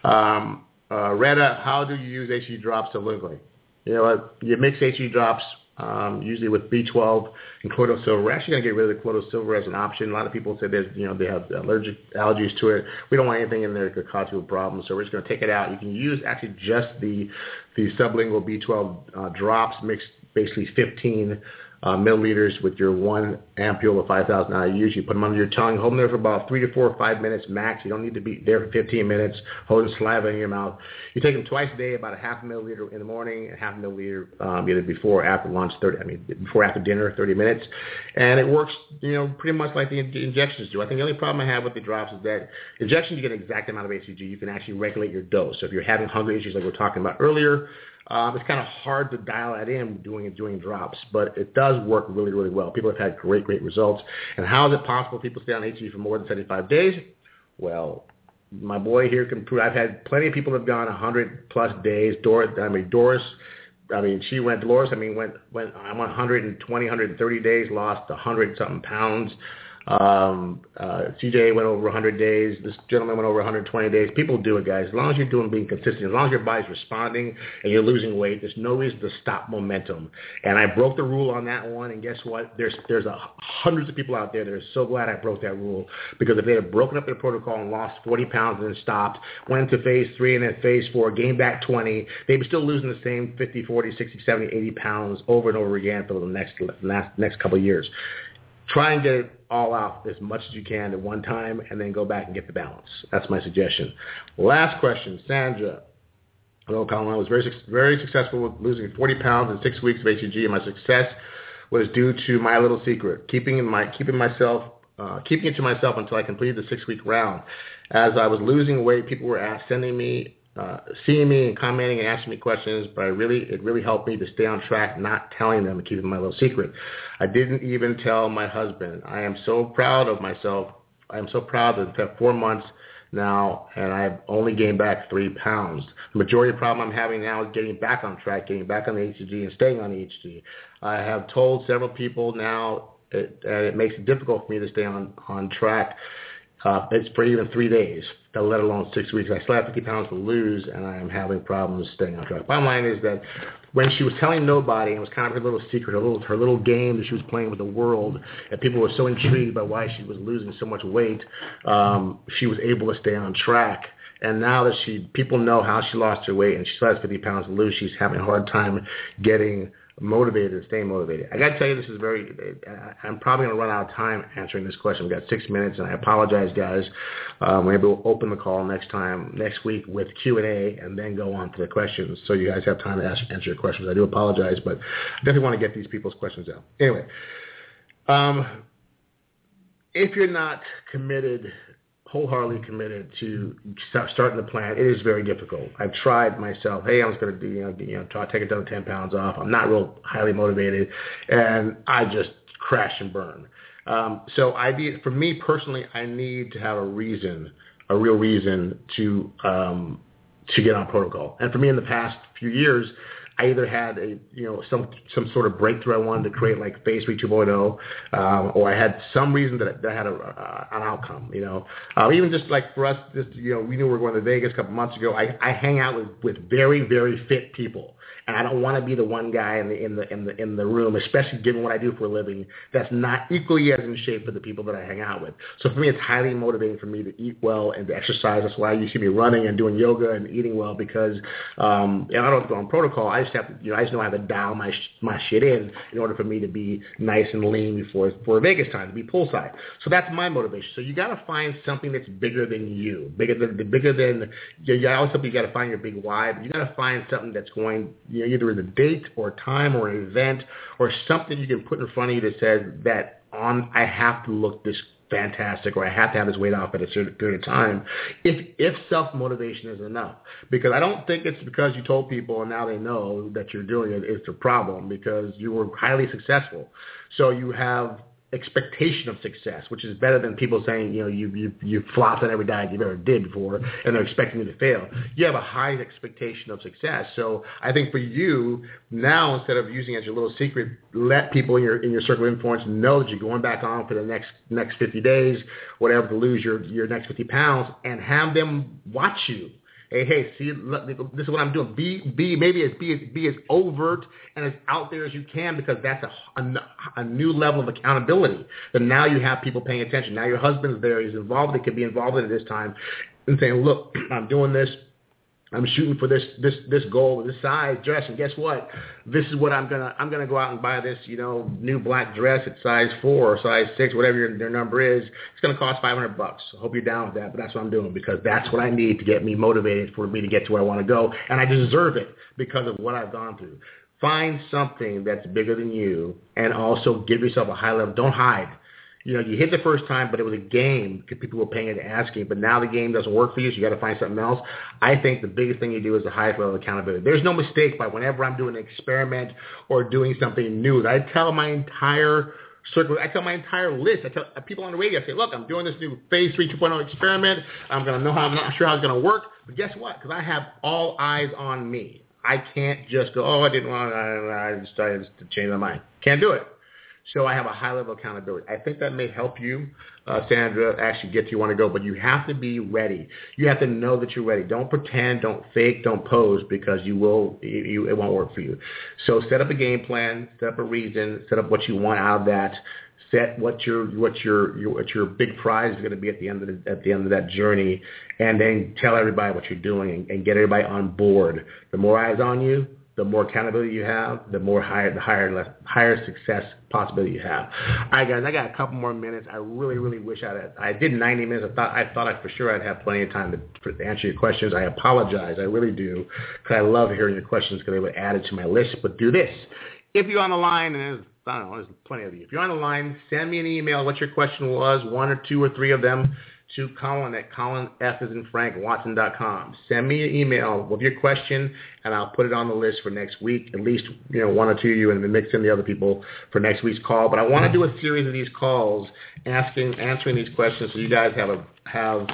Retta, how do you use HCG drops sublingually? You mix HCG drops usually with B12 and colloidal silver. We're actually going to get rid of the colloidal silver as an option. A lot of people say they have allergies to it. We don't want anything in there that could cause you a problem, so we're just going to take it out. You can use actually just the sublingual B12 drops, mixed basically 15 milliliters with your 1 ampule of 5,000 IUs. You put them under your tongue, hold them there for about 3 to 4 or 5 minutes max. You don't need to be there for 15 minutes, holding saliva in your mouth. You take them twice a day, about a half a milliliter in the morning, and half a milliliter either before or after lunch, before after dinner, 30 minutes. And it works, pretty much like the injections do. I think the only problem I have with the drops is that injections, you get an exact amount of HCG. You can actually regulate your dose. So if you're having hunger issues like we were talking about earlier, it's kind of hard to dial that in doing drops, but it does work really, really well. People have had great results. And how is it possible people stay on HCG for more than 75 days? Well, my boy here can prove. I've had plenty of people that have gone 100+ days. Dolores went 120, 130 days, lost 100-something pounds. CJ went over 100 days. This gentleman went over 120 days. People do it, guys. As long as you're being consistent, as long as your body's responding and you're losing weight, there's no reason to stop momentum. And I broke the rule on that one, and guess what? There's hundreds of people out there that are so glad I broke that rule, because if they had broken up their protocol and lost 40 pounds and then stopped, went to phase 3 and then phase 4, gained back 20, they'd be still losing the same 50, 40, 60, 70, 80 pounds over and over again for the next couple of years. Try and get it all out as much as you can at one time, and then go back and get the balance. That's my suggestion. Last question, Sandra. Hello, Colin. I was very successful with losing 40 pounds in 6 weeks of HCG, and my success was due to my little secret, keeping it to myself until I completed the 6-week round. As I was losing weight, people were seeing me and commenting and asking me questions, but it really helped me to stay on track, not telling them and keeping my little secret. I didn't even tell my husband. I am so proud of myself. I am so proud that it's had 4 months now, and I've only gained back 3 pounds. The majority of the problem I'm having now is getting back on track, getting back on the HCG and staying on the HCG. I have told several people now, and it makes it difficult for me to stay on track. It's for even 3 days, let alone 6 weeks. I still have 50 pounds to lose, and I am having problems staying on track. Bottom line is that when she was telling nobody, it was kind of her little secret, her little game that she was playing with the world, and people were so intrigued by why she was losing so much weight, she was able to stay on track. And now that people know how she lost her weight and she still has 50 pounds to lose, she's having a hard time getting motivated and staying motivated. I got to tell you, this is I'm probably going to run out of time answering this question. We've got 6 minutes, and I apologize, guys. Maybe we'll open the call next week with Q&A and then go on to the questions so you guys have time to answer your questions. I do apologize, but I definitely want to get these people's questions out. Anyway, if you're not wholeheartedly committed to starting the plan, it is very difficult. I've tried myself. Hey, I was going to try to take another 10 pounds off. I'm not real highly motivated, and I just crash and burn. For me personally, I need to have a real reason to get on protocol. And for me, in the past few years, I either had some sort of breakthrough I wanted to create, like Phase 3 2.0, or I had some reason that I had an outcome. Even just like for us, we knew we were going to Vegas a couple months ago. I hang out with very, very fit people, and I don't want to be the one guy in the room, especially given what I do for a living, that's not equally as in shape for the people that I hang out with. So for me, it's highly motivating for me to eat well and to exercise. That's why you see me running and doing yoga and eating well, because I don't have to go on protocol. I just know I have to dial my shit in order for me to be nice and lean for Vegas time, to be poolside. So that's my motivation. So you got to find something that's bigger than you, bigger than. I always tell you got to find your big why, but you got to find something that's going, either in a date or a time or an event or something you can put in front of you that says that I have to look this fantastic, or I have to have this weight off at a certain period of time, if self-motivation is enough. Because I don't think it's because you told people and now they know that you're doing it, it's a problem, because you were highly successful. So you have expectation of success, which is better than people saying, you flopped on every diet you've ever did before and they're expecting you to fail. You have a high expectation of success. So I think for you now, instead of using it as your little secret, let people in your circle of influence know that you're going back on for the next 50 days, whatever, to lose your next 50 pounds, and have them watch you. Hey, see, look, this is what I'm doing. Be as overt and as out there as you can, because that's a new level of accountability. That now you have people paying attention. Now your husband's there. He's involved. He could be involved in it this time, and saying, look, I'm doing this. I'm shooting for this goal, this size dress, and guess what? This is what I'm gonna go out and buy this, new black dress at size 4 or size 6, whatever your number is. It's gonna cost $500. I hope you're down with that, but that's what I'm doing, because that's what I need to get me motivated for me to get to where I want to go, and I deserve it because of what I've gone through. Find something that's bigger than you, and also give yourself a high level. Don't hide. You hit the first time, but it was a game because people were paying it and asking. But now the game doesn't work for you, so you got to find something else. I think the biggest thing you do is the highest level of accountability. There's no mistake by whenever I'm doing an experiment or doing something new. I tell my entire circle, I tell my entire list. I tell people on the radio, I say, look, I'm doing this new Phase 3 2.0 experiment. I'm not sure how it's going to work. But guess what? Because I have all eyes on me. I can't just go, I didn't want to, I decided to change my mind. Can't do it. So I have a high level of accountability. I think that may help you, Sandra, actually get to you want to go. But you have to be ready. You have to know that you're ready. Don't pretend, don't fake, don't pose, because it won't work for you. So set up a game plan, set up a reason, set up what you want out of that. Set what your big prize is going to be at the end of that journey, and then tell everybody what you're doing and get everybody on board. The more eyes on you, the more accountability you have, the higher success possibility you have. All right, guys, I got a couple more minutes. I really, really wish I did 90 minutes. I thought for sure I'd have plenty of time to answer your questions. I apologize. I really do, because I love hearing your questions, because they would add it to my list. But do this. If you're on the line, and there's plenty of you. If you're on the line, send me an email what your question was, 1 or 2 or 3 of them, to Colin at colinf.watson.com. Send me an email with your question, and I'll put it on the list for next week. At least 1 or 2 of you, and then mix in the other people for next week's call. But I want to do a series of these calls, answering these questions, so you guys have a have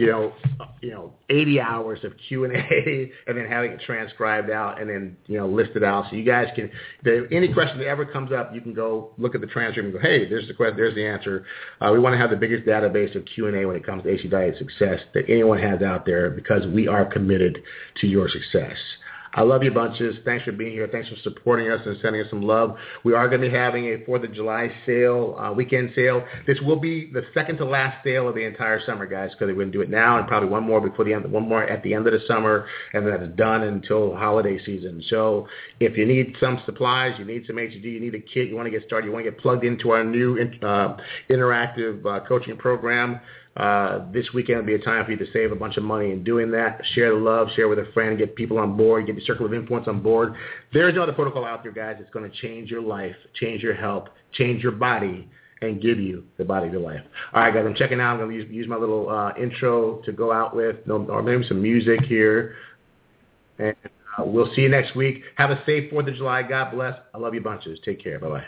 80 hours of Q&A and then having it transcribed out and then listed out, so you guys can. Any question that ever comes up, you can go look at the transcript and go, hey, there's the question, there's the answer. We want to have the biggest database of Q&A when it comes to HC Diet success that anyone has out there, because we are committed to your success. I love you bunches. Thanks for being here. Thanks for supporting us and sending us some love. We are going to be having a 4th of July sale, weekend sale. This will be the second to last sale of the entire summer, guys, because we're going to do it now and probably one more before the end, one more at the end of the summer, and then it's done until holiday season. So if you need some supplies, you need some HCG, you need a kit, you want to get started, you want to get plugged into our new interactive coaching program, this weekend will be a time for you to save a bunch of money in doing that. Share the love, share with a friend, get people on board, get the circle of influence on board. There's no other protocol out there, guys. It's going to change your life, change your health, change your body, and give you the body of your life. All right, guys, I'm checking out. I'm going to use my little intro to go out with, or maybe some music here. And we'll see you next week. Have a safe 4th of July. God bless. I love you bunches. Take care. Bye-bye.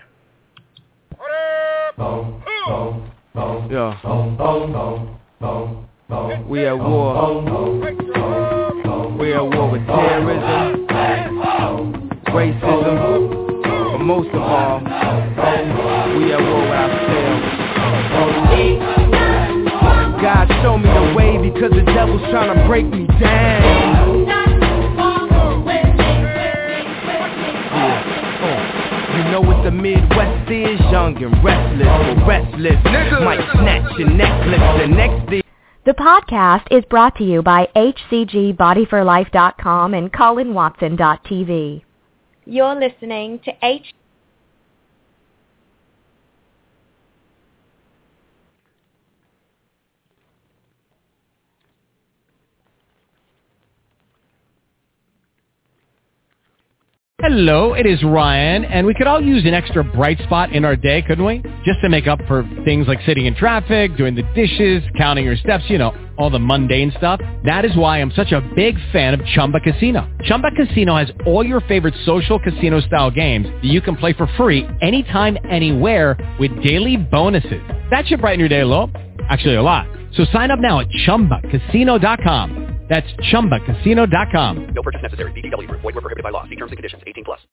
Yeah. We at war. We at war with terrorism, racism, but most of all, we at war with ourselves. God show me the way, because the devil's trying to break me down. You know what the Midwest is, young and restless, or restless. Might snatch your necklace the next day. The podcast is brought to you by HCGBodyForLife.com and ColinWatson.tv. You're listening to Hello, it is Ryan, and we could all use an extra bright spot in our day, couldn't we? Just to make up for things like sitting in traffic, doing the dishes, counting your steps, all the mundane stuff. That is why I'm such a big fan of Chumba Casino. Chumba Casino has all your favorite social casino-style games that you can play for free anytime, anywhere with daily bonuses. That should brighten your day a little. Actually, a lot. So sign up now at ChumbaCasino.com. That's ChumbaCasino.com. No purchase necessary. VGW Group. Void where prohibited by law. See terms and conditions. 18+.